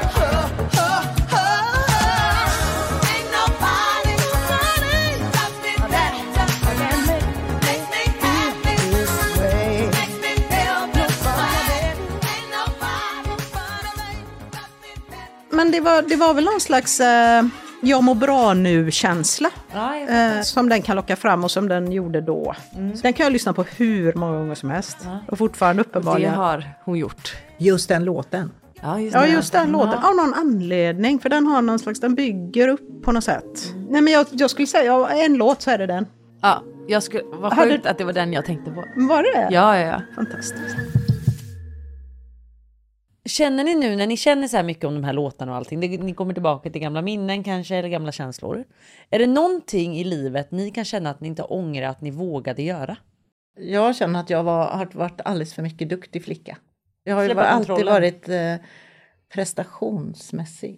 Men det var väl någon slags jag mår bra nu-känsla som den kan locka fram och som den gjorde då. Så den kan jag lyssna på hur många gånger som helst. Och fortfarande uppenbarligen. Det har hon gjort. Just den låten. Ja, just den låten. Av någon anledning. För den har någon slags, den bygger upp på något sätt. Nej, men jag skulle säga, en låt så är det den. Ja, vad sjukt att det var den jag tänkte på. Var det? Ja. Fantastiskt. Känner ni nu när ni känner så här mycket om de här låtarna och allting, ni kommer tillbaka till gamla minnen kanske eller gamla känslor. Är det någonting i livet ni kan känna att ni inte ångrar att ni vågade göra? Jag känner att jag har varit alldeles för mycket duktig flicka. Jag har ju alltid varit prestationsmässig.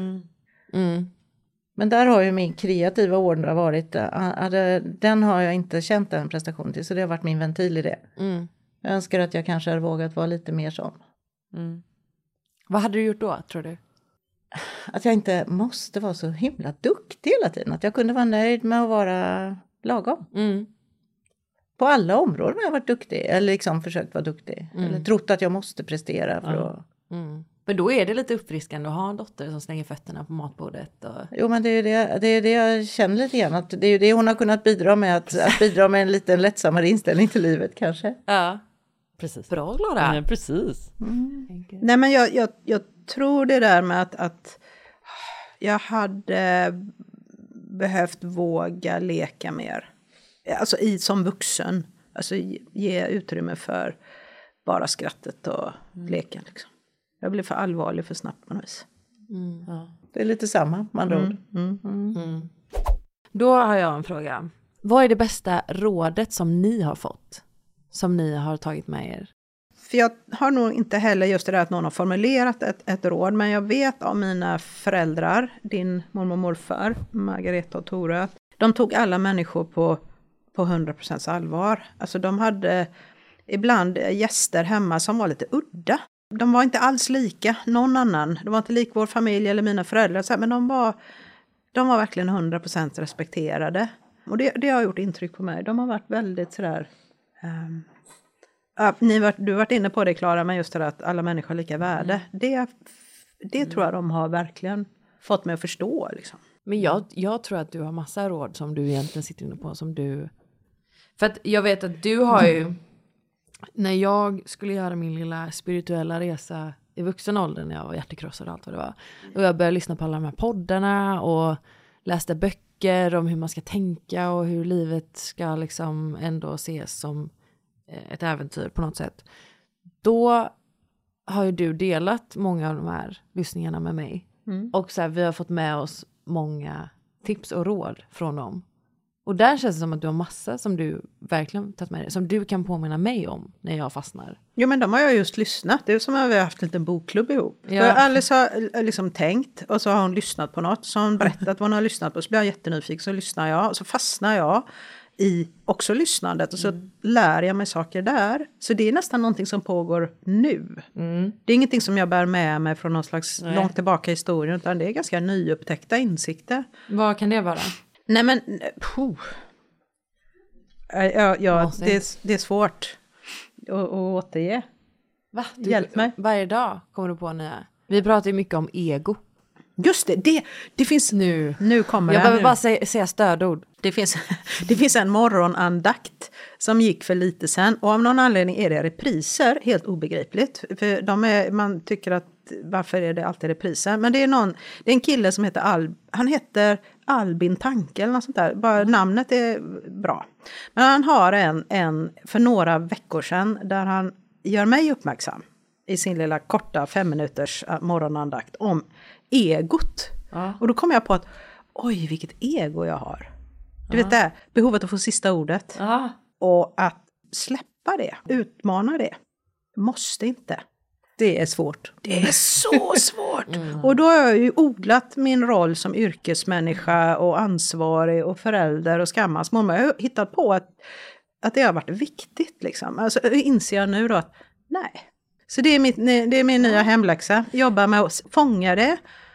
Men där har ju min kreativa ådra varit, den har jag inte känt en prestation till, så det har varit min ventil i det. Jag önskar att jag kanske hade vågat vara lite mer sån. Vad hade du gjort då, tror du? Att jag inte måste vara så himla duktig hela tiden. Att jag kunde vara nöjd med att vara lagom. På alla områden har jag varit duktig. Eller liksom försökt vara duktig. Eller trott att jag måste prestera för att... Men då är det lite uppfriskande att ha en dotter som slänger fötterna på matbordet. Och... Jo, men det är det jag känner lite grann. Att det är ju det hon har kunnat bidra med. Att bidra med en liten lättsammare inställning till livet kanske. Ja. Precis. Bra, Klara. Ja, precis. Nej, men jag tror det där med att jag hade behövt våga leka mer. Alltså som vuxen. Alltså ge utrymme för bara skrattet och leken. Liksom. Jag blev för allvarlig för snabbt på något vis. Ja. Det är lite samma, man ord. Då har jag en fråga. Vad är det bästa rådet som ni har fått? Som ni har tagit med er? För jag har nog inte heller just det där att någon har formulerat ett råd. Men jag vet av mina föräldrar, din mormor och morfar, Margareta och Tore. De tog alla människor på 100% allvar. Alltså de hade ibland gäster hemma som var lite udda. De var inte alls lika någon annan. De var inte lik vår familj eller mina föräldrar. Men de var verkligen 100% respekterade. Och det har gjort intryck på mig. De har varit väldigt sådär... du har varit inne på det, Klara, men just det att alla människor har lika värde. Det tror jag de har verkligen fått mig att förstå. Liksom. Men jag tror att du har massa råd som du egentligen sitter inne på. Som du... För att jag vet att du har ju... När jag skulle göra min lilla spirituella resa i vuxen ålder, när jag var hjärtekrossad och allt vad det var. Och jag började lyssna på alla de här poddarna och läste böcker om hur man ska tänka och hur livet ska liksom ändå ses som ett äventyr på något sätt. Då har ju du delat många av de här lyssningarna med mig. Och så här, vi har fått med oss många tips och råd från dem. Och där känns det som att du har massa som du verkligen tagit med dig. Som du kan påminna mig om när jag fastnar. Jo, men de har jag just lyssnat. Det är som att vi har haft en liten bokklubb ihop. Ja. För Alice har liksom tänkt och så har hon lyssnat på något. Så har hon berättat vad hon har lyssnat på. Så blir jag jättenyfiken, så lyssnar jag. Och så fastnar jag i också lyssnandet. Och så lär jag mig saker där. Så det är nästan någonting som pågår nu. Det är ingenting som jag bär med mig från någon slags långt tillbaka i historien. Utan det är ganska nyupptäckta insikter. Vad kan det vara? Nej men, det är svårt att återge. Va? Hjälp mig. Varje dag kommer du på nya. Vi pratar ju mycket om ego. Just det finns nu kommer jag behöver bara säga stödord. Det finns en morgonandakt som gick för lite sen. Och av någon anledning är det repriser, helt obegripligt. För man tycker att varför är det alltid repriser? Men det är en kille som heter han heter Albin Tanke eller något sånt där. Bara namnet är bra. Men han har en för några veckor sedan där han gör mig uppmärksam i sin lilla korta 5 minuters morgonandakt om egot. Ja. Och då kom jag på att oj, vilket ego jag har. Du vet det, behovet att få sista ordet. Ja. Och att släppa det, utmana det. Måste inte. Det är svårt. Det är så svårt. Och då har jag ju odlat min roll som yrkesmänniska och ansvarig och förälder och skammansmamma. Jag har hittat på att det har varit viktigt liksom. Alltså inser jag nu då att nej. Så det är min nya hemläxa. Jobba med att fånga det,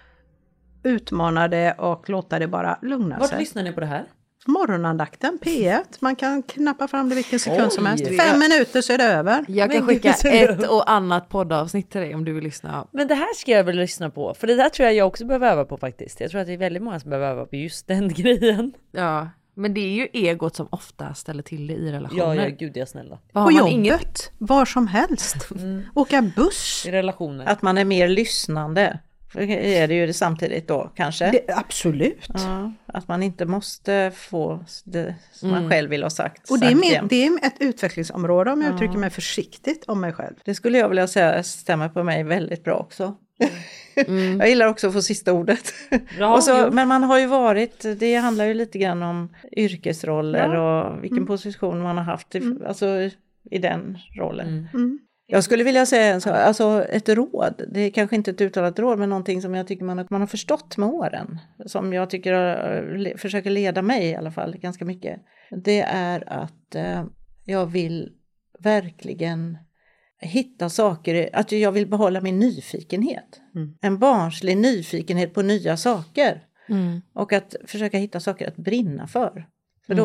utmana det och låta det bara lugna sig. Vart lyssnar ni på det här? Morgonandakten, P1. Man kan knappa fram det vilken sekund som helst. 5 minuter så är det över. Jag kan skicka ett och annat poddavsnitt till dig om du vill lyssna. Men det här ska jag väl lyssna på. För det där tror jag också behöver öva på faktiskt. Jag tror att det är väldigt många som behöver öva på just den grejen. Ja, men det är ju egot som ofta ställer till det i relationer. Ja, gud, jag är snälla. På jobbet, var som helst. Åka buss. I relationer. Att man är mer lyssnande. Är det ju det samtidigt då kanske? Absolut. Ja, att man inte måste få det som man själv vill ha sagt. Och det är ett utvecklingsområde om jag uttrycker mig försiktigt om mig själv. Det skulle jag vilja säga stämmer på mig väldigt bra också. Jag gillar också att få sista ordet. Ja, men man har ju det handlar ju lite grann om yrkesroller och vilken position man har haft i den rollen. Jag skulle vilja säga ett råd, det är kanske inte ett uttalat råd, men någonting som jag tycker man har förstått med åren, som jag tycker försöker leda mig i alla fall ganska mycket. Det är att jag vill verkligen hitta saker, att jag vill behålla min nyfikenhet. En barnslig nyfikenhet på nya saker. Och att försöka hitta saker att brinna för. För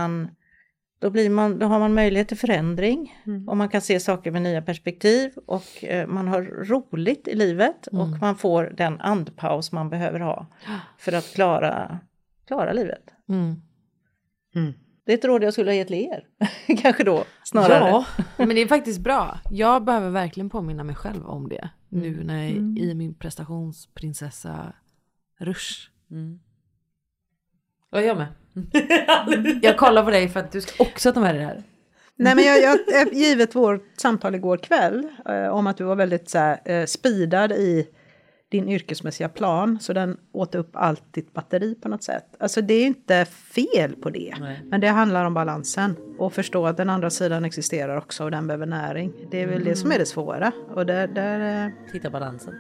då har man möjlighet till förändring och man kan se saker med nya perspektiv och man har roligt i livet och man får den andpaus man behöver ha för att klara livet. Det är ett råd jag skulle ha gett till er. Kanske då, snarare. Ja, men det är faktiskt bra. Jag behöver verkligen påminna mig själv om det. Nu när jag är i min prestationsprinsessa-rush. Och jag med. Jag kollar på dig för att du ska också ta med det här. Nej, men jag givet vårt samtal igår kväll om att du var väldigt speedad i din yrkesmässiga plan, så den åt upp allt ditt batteri på något sätt. Alltså det är inte fel på det. Nej. Men det handlar om balansen och förstå att den andra sidan existerar också och den behöver näring. Det är väl det som är det svåra. Och hitta balansen.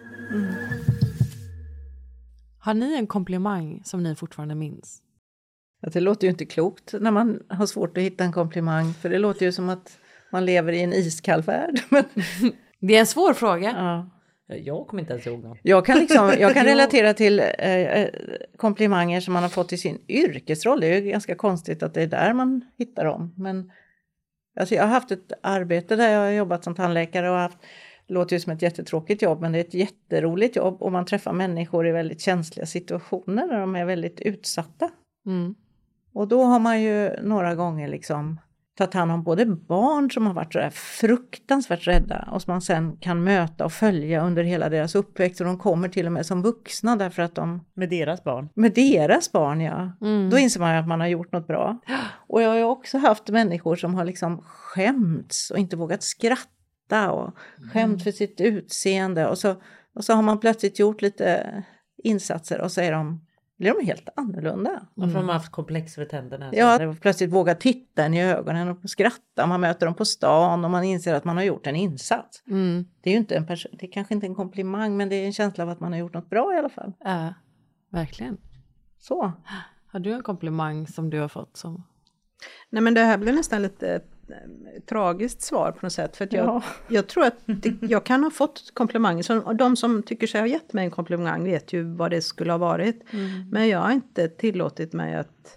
Har ni en komplimang som ni fortfarande minns? Det låter ju inte klokt när man har svårt att hitta en komplimang. För det låter ju som att man lever i en iskall värld. Det är en svår fråga. Ja. Jag kommer inte ens ihåg någon. Jag kan relatera till komplimanger som man har fått i sin yrkesroll. Det är ju ganska konstigt att det är där man hittar dem. Men alltså jag har haft ett arbete där jag har jobbat som tandläkare och det låter ju som ett jättetråkigt jobb, men det är ett jätteroligt jobb och man träffar människor i väldigt känsliga situationer där de är väldigt utsatta. Mm. Och då har man ju några gånger liksom tagit hand om både barn som har varit så där fruktansvärt rädda och som man sen kan möta och följa under hela deras uppväxt, och de kommer till och med som vuxna därför att de... Med deras barn? Med deras barn, ja. Då inser man att man har gjort något bra. Och jag har ju också haft människor som har liksom skämts och inte vågat skratta och skämt för sitt utseende, och så har man plötsligt gjort lite insatser och så är blir de helt annorlunda. Och för de har haft komplex för tänderna. Ja, plötsligt våga titta en i ögonen och skratta. Man möter dem på stan och man inser att man har gjort en insats. Det är ju inte det är kanske inte en komplimang, men det är en känsla av att man har gjort något bra i alla fall. Ja, verkligen. Så. Har du en komplimang som du har fått som... Nej, men det här blir nästan lite tragiskt svar på något sätt. För att jag tror att jag kan ha fått komplimanger. Så de som tycker sig ha gett mig en komplimang vet ju vad det skulle ha varit. Men jag har inte tillåtit mig att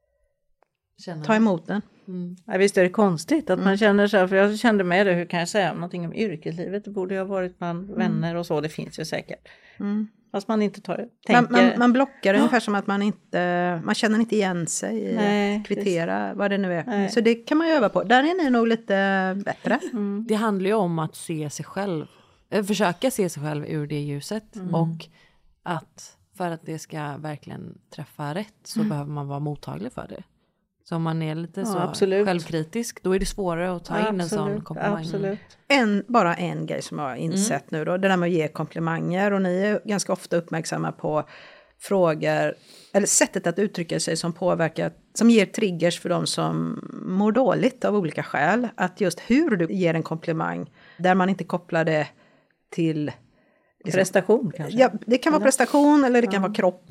ta emot den. Ja, visst är det konstigt att man känner så här, för jag kände med det, hur kan jag säga någonting om yrkeslivet? Det borde ju ha varit bland vänner och så, det finns ju säkert. Fast man inte tänker... Man blockar ungefär som att man känner inte igen sig i kvittera, vad det nu är. Nej. Så det kan man ju öva på. Där är ni nog lite bättre. Det handlar ju om att se sig själv, försöka se sig själv ur det ljuset. Och att för att det ska verkligen träffa rätt så behöver man vara mottaglig för det. Så om man är lite så självkritisk, då är det svårare att ta in en sån komplimang. Absolut. Bara en grej som jag har insett nu då, det där med att ge komplimanger, och ni är ganska ofta uppmärksamma på frågor, eller sättet att uttrycka sig som påverkar, som ger triggers för de som mår dåligt av olika skäl. Att just hur du ger en komplimang, där man inte kopplar det till... Prestation kanske? Ja, det kan vara prestation eller det kan vara kropp.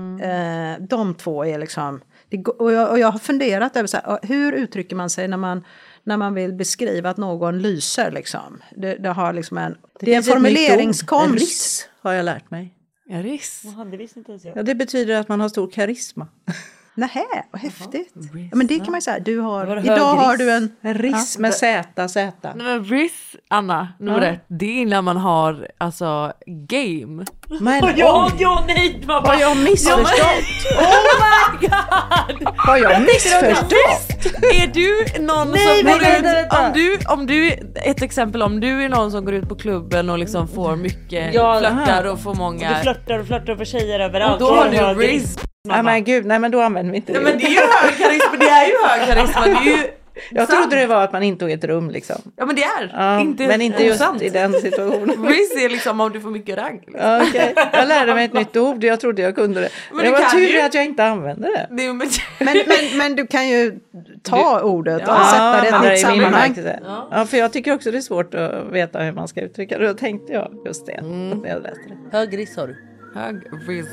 De två är liksom... Och jag har funderat över så här, hur uttrycker man sig när man vill beskriva att någon lyser liksom. Det har liksom det är en formuleringskonst. En riss har jag lärt mig. En riss? Det visste inte ens jag. Ja, det betyder att man har stor karisma. Nähä, vad häftigt. Ja, men det kan man ju säga, idag har du en riss med Z. Nej, men riss, Anna, det är när man har alltså game. Men nej, vad jag missförstått. Oh my god. Har jag missförstått? Är du någon som går ut, om du ett exempel, om du är någon som går ut på klubben och liksom får mycket flörtar och får många... Du flörtar och får tjejer överallt. Och då har du riss. Nej men gud, nej men då använder vi inte det. Nej, men det är ju hög karisma, det är ju hög karisma, det är ju... Jag trodde det var att man intog ett rum liksom. Ja men det är. Men inte just i den situationen. Riss är liksom om du får mycket ragg. Liksom. Okej. Jag lärde mig ett nytt ord, jag trodde jag kunde det. Men det var tur att jag inte använde det. Men du kan ju ta ordet och sätta det i ett sammanhang. Ja, för jag tycker också det är svårt att veta hur man ska uttrycka det. Då tänkte jag just det när jag läste det. Hög riss har du. Hög riss.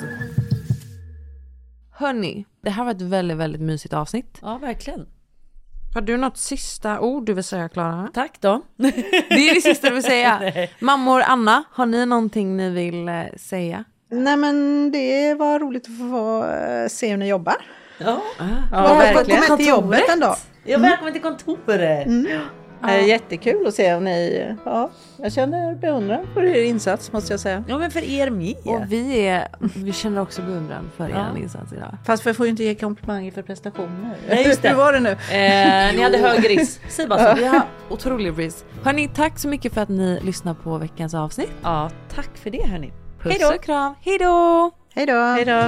Hörni, det här var ett väldigt, väldigt mysigt avsnitt. Ja, verkligen. Har du något sista ord du vill säga, Klara? Tack då. Det är det sista du vill säga. Mammor, Anna, har ni någonting ni vill säga? Nej men det var roligt att få se hur ni jobbar. Ja, välkommen till jobbet en dag. Ja, välkommen till kontoret. Jättekul att se om ni... Ja, jag känner beundran för er insats, måste jag säga. Ja, men för er med. Och vi känner också beundran för er insats idag. Fast vi får ju inte ge komplimanger för prestationer. Nej, just det. Hur var det nu? Ni hade hög riss. Säg bara så. Vi har otrolig riss. Hörni, tack så mycket för att ni lyssnar på veckans avsnitt. Ja, tack för det, hörni. Puss och kram. Hej då! Hej då! Hej då!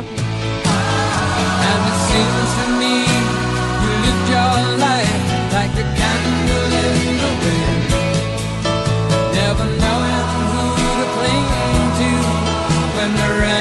Never knowing who to cling to when the